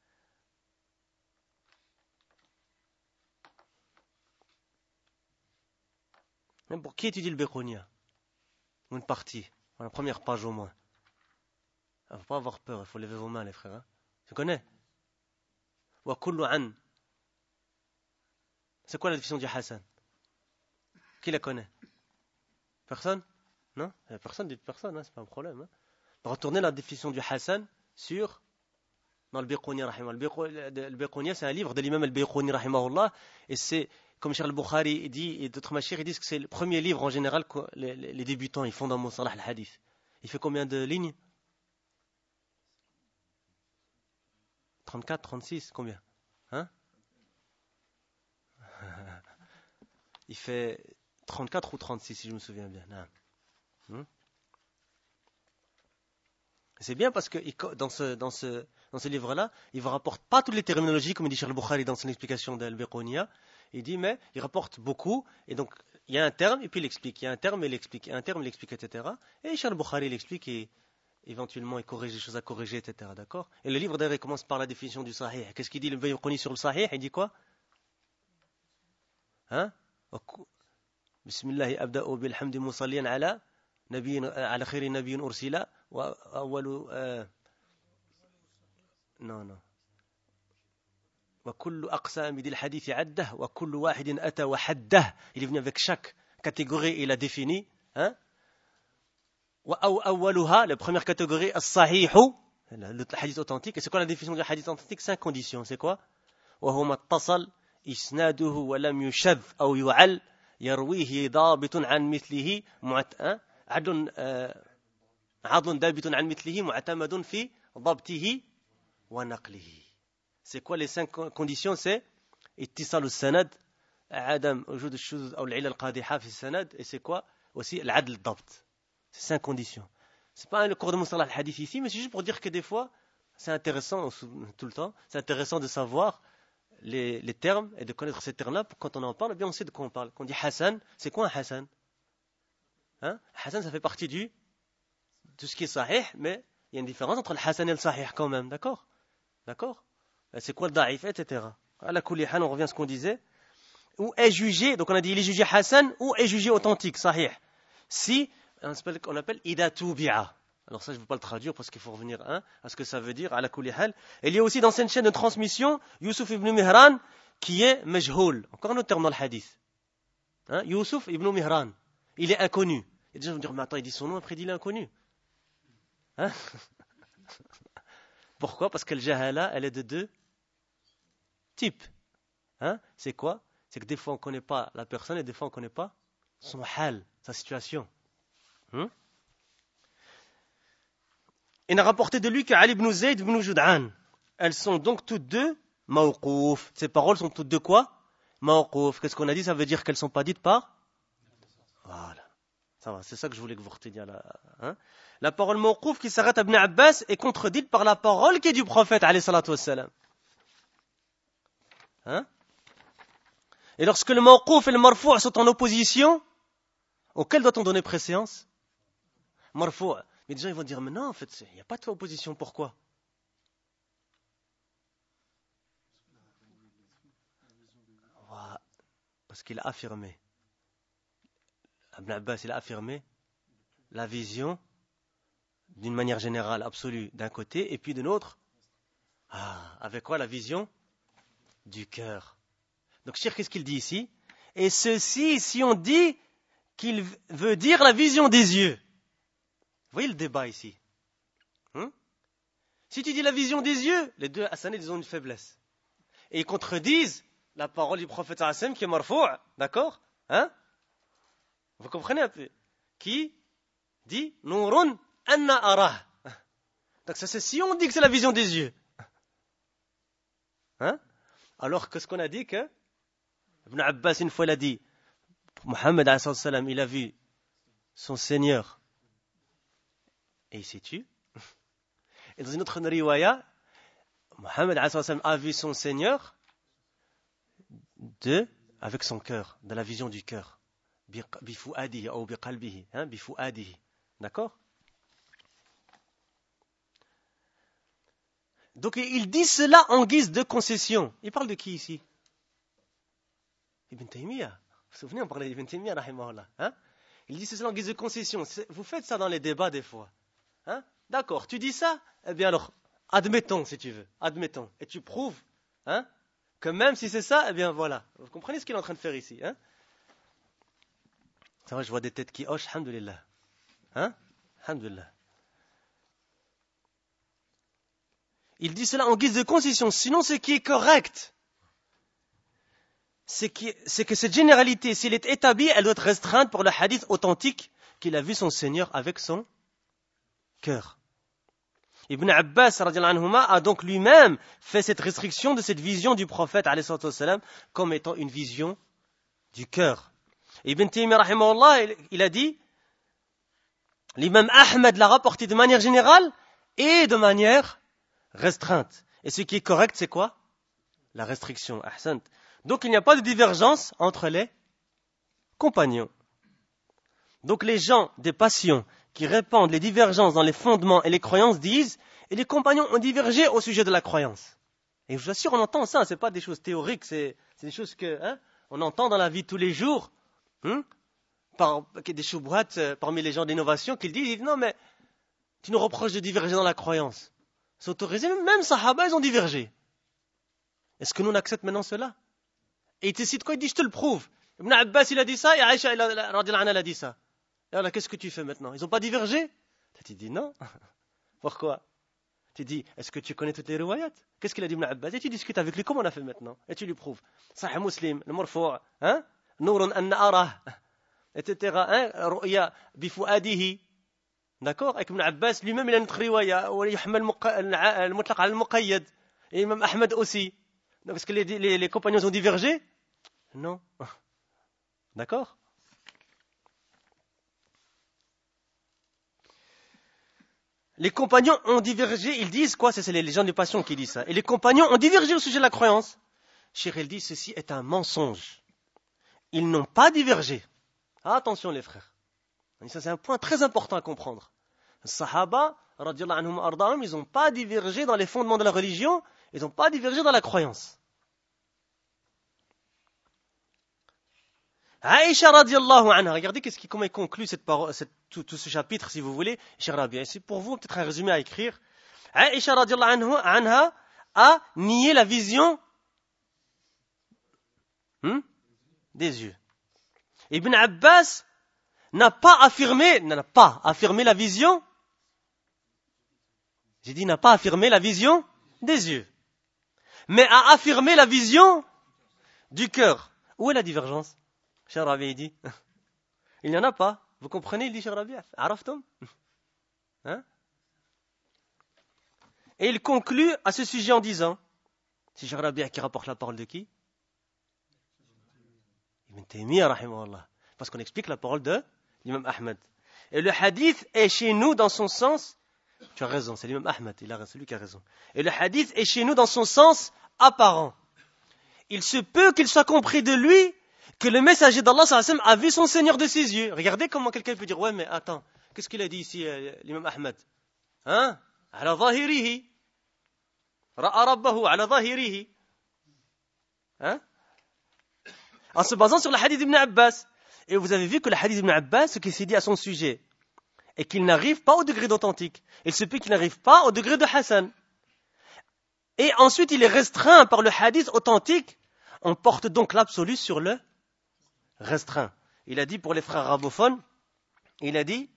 A: Même pour qui étudie le Biqouniya? Une partie, la première page au moins. Il ne faut pas avoir peur, il faut lever vos mains les frères. Hein? Tu connais? Wa kullu an. C'est quoi la définition du Hassan? Qui la connaît? Personne? Non? Personne dit personne, hein? C'est pas un problème. Hein? Retournez la définition du Hassan sur dans le Biqouniya rahimahullah. Le Biqouniya, c'est un livre de l'imam al-Biqouni rahimahullah, et c'est comme Cheikh al-Bukhari dit et d'autres machir, ils disent que c'est le premier livre en général que les, les, les débutants ils font dans Mustalah al-Hadith. Il fait combien de lignes? trente-quatre, trente-six, combien? Hein? Il fait trente-quatre ou trente-six si je me souviens bien. Hmm? C'est bien parce que dans ce, dans ce, dans ce livre-là, il ne rapporte pas toutes les terminologies comme dit Cheikh al-Bukhari dans son explication d'Al-Biqouniya. Il dit, mais il rapporte beaucoup, et donc il y a un terme et puis il explique. Il y a un terme et il explique. Il y a un terme, il explique, et cetera. Et Charles Bukhari, il explique et éventuellement il corrige les choses à corriger, et cetera. D'accord? Et le livre d'ailleurs, il commence par la définition du sahih. Qu'est-ce qu'il dit, le Bayhaqi sur le sahih? Il dit quoi? Hein? Bismillah, abda'u bilhamdi musalliyan ala nabiyyin ala khayri nabiyyin ursila wa awwalu non non وكل أقسام دي الحديث عده وكل واحد أتى وحده. Il est venu avec chaque catégorie et il a défini. Hein? وأولها, la première catégorie, الصحيح, le hadith authentique. Et c'est quoi la définition du hadith authentique? Cinq conditions. C'est quoi? وهو ما اتصل إسناده ولم يشذ أو يعل يرويه ضابط عن مثله عدل عضل ضابط عن مثله معتمد في ضبطه ونقله. C'est quoi les cinq conditions? C'est اتصال السند عدم وجود الشذوذ أو العلة القادحة في السند. Et c'est quoi aussi? العدل الضبط. C'est cinq conditions. C'est pas le cours de Mustalah al-Hadith ici, mais c'est juste pour dire que des fois, c'est intéressant tout le temps, c'est intéressant de savoir les, les termes et de connaître ces termes-là. Quand on en parle, eh bien on sait de quoi on parle. Quand on dit Hassan, c'est quoi un Hassan? Hein? Hassan, ça fait partie du tout ce qui est sahih, mais il y a une différence entre le Hassan et le sahih quand même, d'accord? D'accord? C'est quoi le da'if, et cetera. À la kulli hal, on revient à ce qu'on disait. Ou est jugé, donc on a dit il est jugé Hassan ou est jugé authentique, sahih. Si, on appelle ida tubi'a. Alors ça, je ne veux pas le traduire parce qu'il faut revenir hein, à ce que ça veut dire, à la kulli hal. Il y a aussi dans cette chaîne de transmission, Youssouf ibn Mihran, qui est majhoul. Encore un autre terme dans le hadith. Hein, Youssouf ibn Mihran. Il est inconnu. Et des gens vont dire, mais attends, il dit son nom, après il dit il est inconnu. Hein? Pourquoi? Parce que le jahala, elle est de deux types. Hein? C'est quoi? C'est que des fois on ne connaît pas la personne et des fois on ne connaît pas son hal, sa situation. Hein? Il n'a rapporté de lui qu'Ali ibn Zayd ibn Jud'an. Elles sont donc toutes deux mawqouf. Ces paroles sont toutes deux quoi? Mawqouf. Qu'est-ce qu'on a dit? Ça veut dire qu'elles ne sont pas dites par? Voilà. Ça va, c'est ça que je voulais que vous reteniez là. Hein? La parole mawqouf qui s'arrête à Ibn Abbas est contredite par la parole qui est du prophète alayhi salatu wassalam. Hein? Et lorsque le mawqouf et le marfou' sont en opposition, auquel doit-on donner préséance? Marfou'. Mais des gens ils vont dire, mais non, en fait, il n'y a pas de opposition. Pourquoi? Voilà. Parce qu'il a affirmé. Ibn Abbas, il a affirmé la vision d'une manière générale, absolue, d'un côté, et puis de l'autre. Ah, avec quoi? La vision du cœur. Donc, Cheikh, qu'est-ce qu'il dit ici? Et ceci, si on dit qu'il veut dire la vision des yeux. Vous voyez le débat ici? Hum? Si tu dis la vision des yeux, les deux Hassanides, ils ont une faiblesse. Et ils contredisent la parole du prophète Hassan qui est marfou', d'accord? Hein? Vous comprenez un peu? Qui dit Nourun anna arah. Donc ça c'est si on dit que c'est la vision des yeux. Hein? Alors que ce qu'on a dit que Ibn Abbas une fois il a dit Mohammed alayhi salam il a vu son Seigneur et il s'est tué. Et dans une autre riwaya Mohammed alayhi salam a vu son Seigneur de avec son cœur, de la vision du cœur. Bifuadihi ou biqalbihi, hein, bifuadihi. D'accord? Donc il dit cela en guise de concession. Il parle de qui ici? Ibn Taymiyyah. Vous vous souvenez, on parlait d'Ibn Taymiyyah, rahimahullah. Hein? Il dit cela en guise de concession. Vous faites ça dans les débats des fois. Hein? D'accord, tu dis ça? Eh bien alors, admettons si tu veux. Admettons. Et tu prouves hein, que même si c'est ça, eh bien voilà. Vous comprenez ce qu'il est en train de faire ici? Hein? C'est vrai, je vois des têtes qui hochent, alhamdoulilah. Hein? Alhamdoulilah. Il dit cela en guise de concession. Sinon, ce qui est correct, c'est, qui, c'est que cette généralité, s'il est établie, elle doit être restreinte pour le hadith authentique qu'il a vu son Seigneur avec son cœur. Ibn Abbas radiyallahu anhuma, a donc lui-même fait cette restriction de cette vision du prophète alayhi salatu wassalam, comme étant une vision du cœur. Ibn Taymiyyah rahimahullah, il, il a dit, l'imam Ahmed l'a rapporté de manière générale et de manière restreinte. Et ce qui est correct, c'est quoi? La restriction. Ahsant. Donc il n'y a pas de divergence entre les compagnons. Donc les gens des passions qui répandent les divergences dans les fondements et les croyances disent et les compagnons ont divergé au sujet de la croyance. Et je vous assure, on entend ça, ce n'est pas des choses théoriques, c'est, c'est des choses que hein, on entend dans la vie tous les jours, hein, par des choubouats euh, parmi les gens d'innovation qui disent, non mais tu nous reproches de diverger dans la croyance. C'est autorisé, même Sahaba, ils ont divergé. Est-ce que nous on accepte maintenant cela? Et il te cite quoi? Il dit, je te le prouve. Ibn Abbas, il a dit ça, et Aïcha, elle a dit ça. Et alors, qu'est-ce que tu fais maintenant? Ils n'ont pas divergé? Tu dis non. Pourquoi? Tu dis, est-ce que tu connais toutes les riwayat? Qu'est-ce qu'il a dit Ibn Abbas? Et tu discutes avec lui, comment on a fait maintenant? Et tu lui prouves. Sahih Muslim, le marfou', hein? Nourun an arah, et cetera. Hein? Ru'ya bifu'adihi. D'accord? Avec Ibn Abbas, lui-même, il a une autre riwaya, où il yahmal al-mutlaq al-muqayyad. Et Imam Ahmed aussi. Donc, est-ce que les, les, les compagnons ont divergé? Non. D'accord? Les compagnons ont divergé, ils disent quoi? C'est les gens de passion qui disent ça. Et les compagnons ont divergé au sujet de la croyance. Cheikh il dit, ceci est un mensonge. Ils n'ont pas divergé. Ah, attention les frères. Ça c'est un point très important à comprendre. Les Sahaba, radiallahu anhum ardahum, ils n'ont pas divergé dans les fondements de la religion, ils n'ont pas divergé dans la croyance. Aïcha radiallahu anha, regardez qu'est-ce qui, comment il conclut cette parole, cette, tout, tout ce chapitre, si vous voulez. Cher Rabia, c'est pour vous peut-être un résumé à écrire. Aïcha radiallahu anha a nié la vision hmm, des yeux. Ibn Abbas n'a pas affirmé, n'a pas affirmé la vision. J'ai dit n'a pas affirmé la vision des yeux, mais a affirmé la vision du cœur. Où est la divergence? Cher Rabia dit, il n'y en a pas. Vous comprenez, il dit Cher Rabia, Araftum, hein? Et il conclut à ce sujet en disant, c'est Cher Rabia qui rapporte la parole de qui? Ibn Taymiyyah, rahimahullah. Parce qu'on explique la parole de l'imam Ahmed. Et le hadith est chez nous dans son sens, tu as raison, c'est l'imam Ahmed, il a, c'est lui qui a raison. Et le hadith est chez nous dans son sens apparent. Il se peut qu'il soit compris de lui que le messager d'Allah sallallahu alayhi wa sallam a vu son Seigneur de ses yeux. Regardez comment quelqu'un peut dire, ouais mais attends, qu'est-ce qu'il a dit ici euh, l'imam Ahmed? Hein? Ala zahirihi. Ra'a rabbahu ala zahirihi. Hein? En se basant sur le hadith d'Ibn Abbas. Et vous avez vu que le hadith d'Ibn Abbas, ce qui s'est dit à son sujet, est qu'il n'arrive pas au degré d'authentique. Il se peut qu'il n'arrive pas au degré de Hassan. Et ensuite, il est restreint par le hadith authentique. On porte donc l'absolu sur le restreint. Il a dit pour les frères arabophones, il a dit,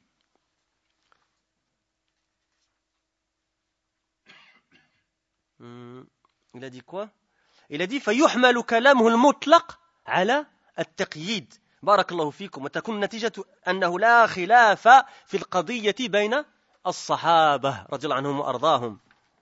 A: hum, il a dit quoi? Il a dit, فَيُحْمَلُ كَلَامُهُ الْمُطْلَقِ عَلَى التَّقْيِيدِ بارك الله فيكم وتكون نتيجة أنه لا خلاف في القضية بين الصحابة رضي الله عنهم وأرضاهم.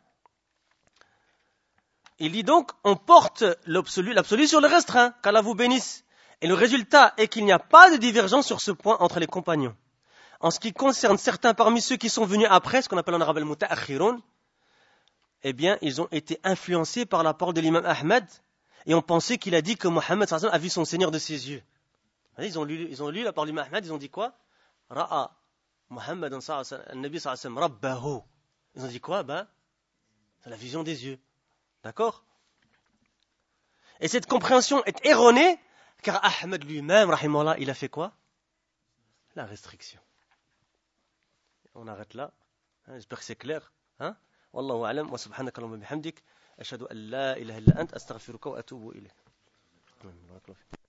A: Il dit donc, on porte l'absolu, l'absolu sur le restreint, qu'Allah vous bénisse. Et le résultat est qu'il n'y a pas de divergence sur ce point entre les compagnons. En ce qui concerne certains parmi ceux qui sont venus après, ce qu'on appelle en arabe al-muta'akhirun, eh bien, ils ont été influencés par la parole de l'imam Ahmed et ont pensé qu'il a dit que Mohammed sallallahu alayhi wa sallam a vu son Seigneur de ses yeux. Ils ont lu, ils ont lu la parole de l'imam Ahmed, ils ont dit quoi? Ra'a Muhammad sallallahu alayhi wa sallam rabbahu. Ils ont dit quoi? Ben, c'est la vision des yeux. D'accord? Et cette compréhension est erronée, car Ahmed lui-même, rahimahullah, il a fait quoi? La restriction. On arrête là. J'espère que c'est clair. Hein? Wallahu a'lam wa subhanaka Allahumma bihamdik ashhadu an la ilaha illa ant astaghfiruka wa atubu ilayk.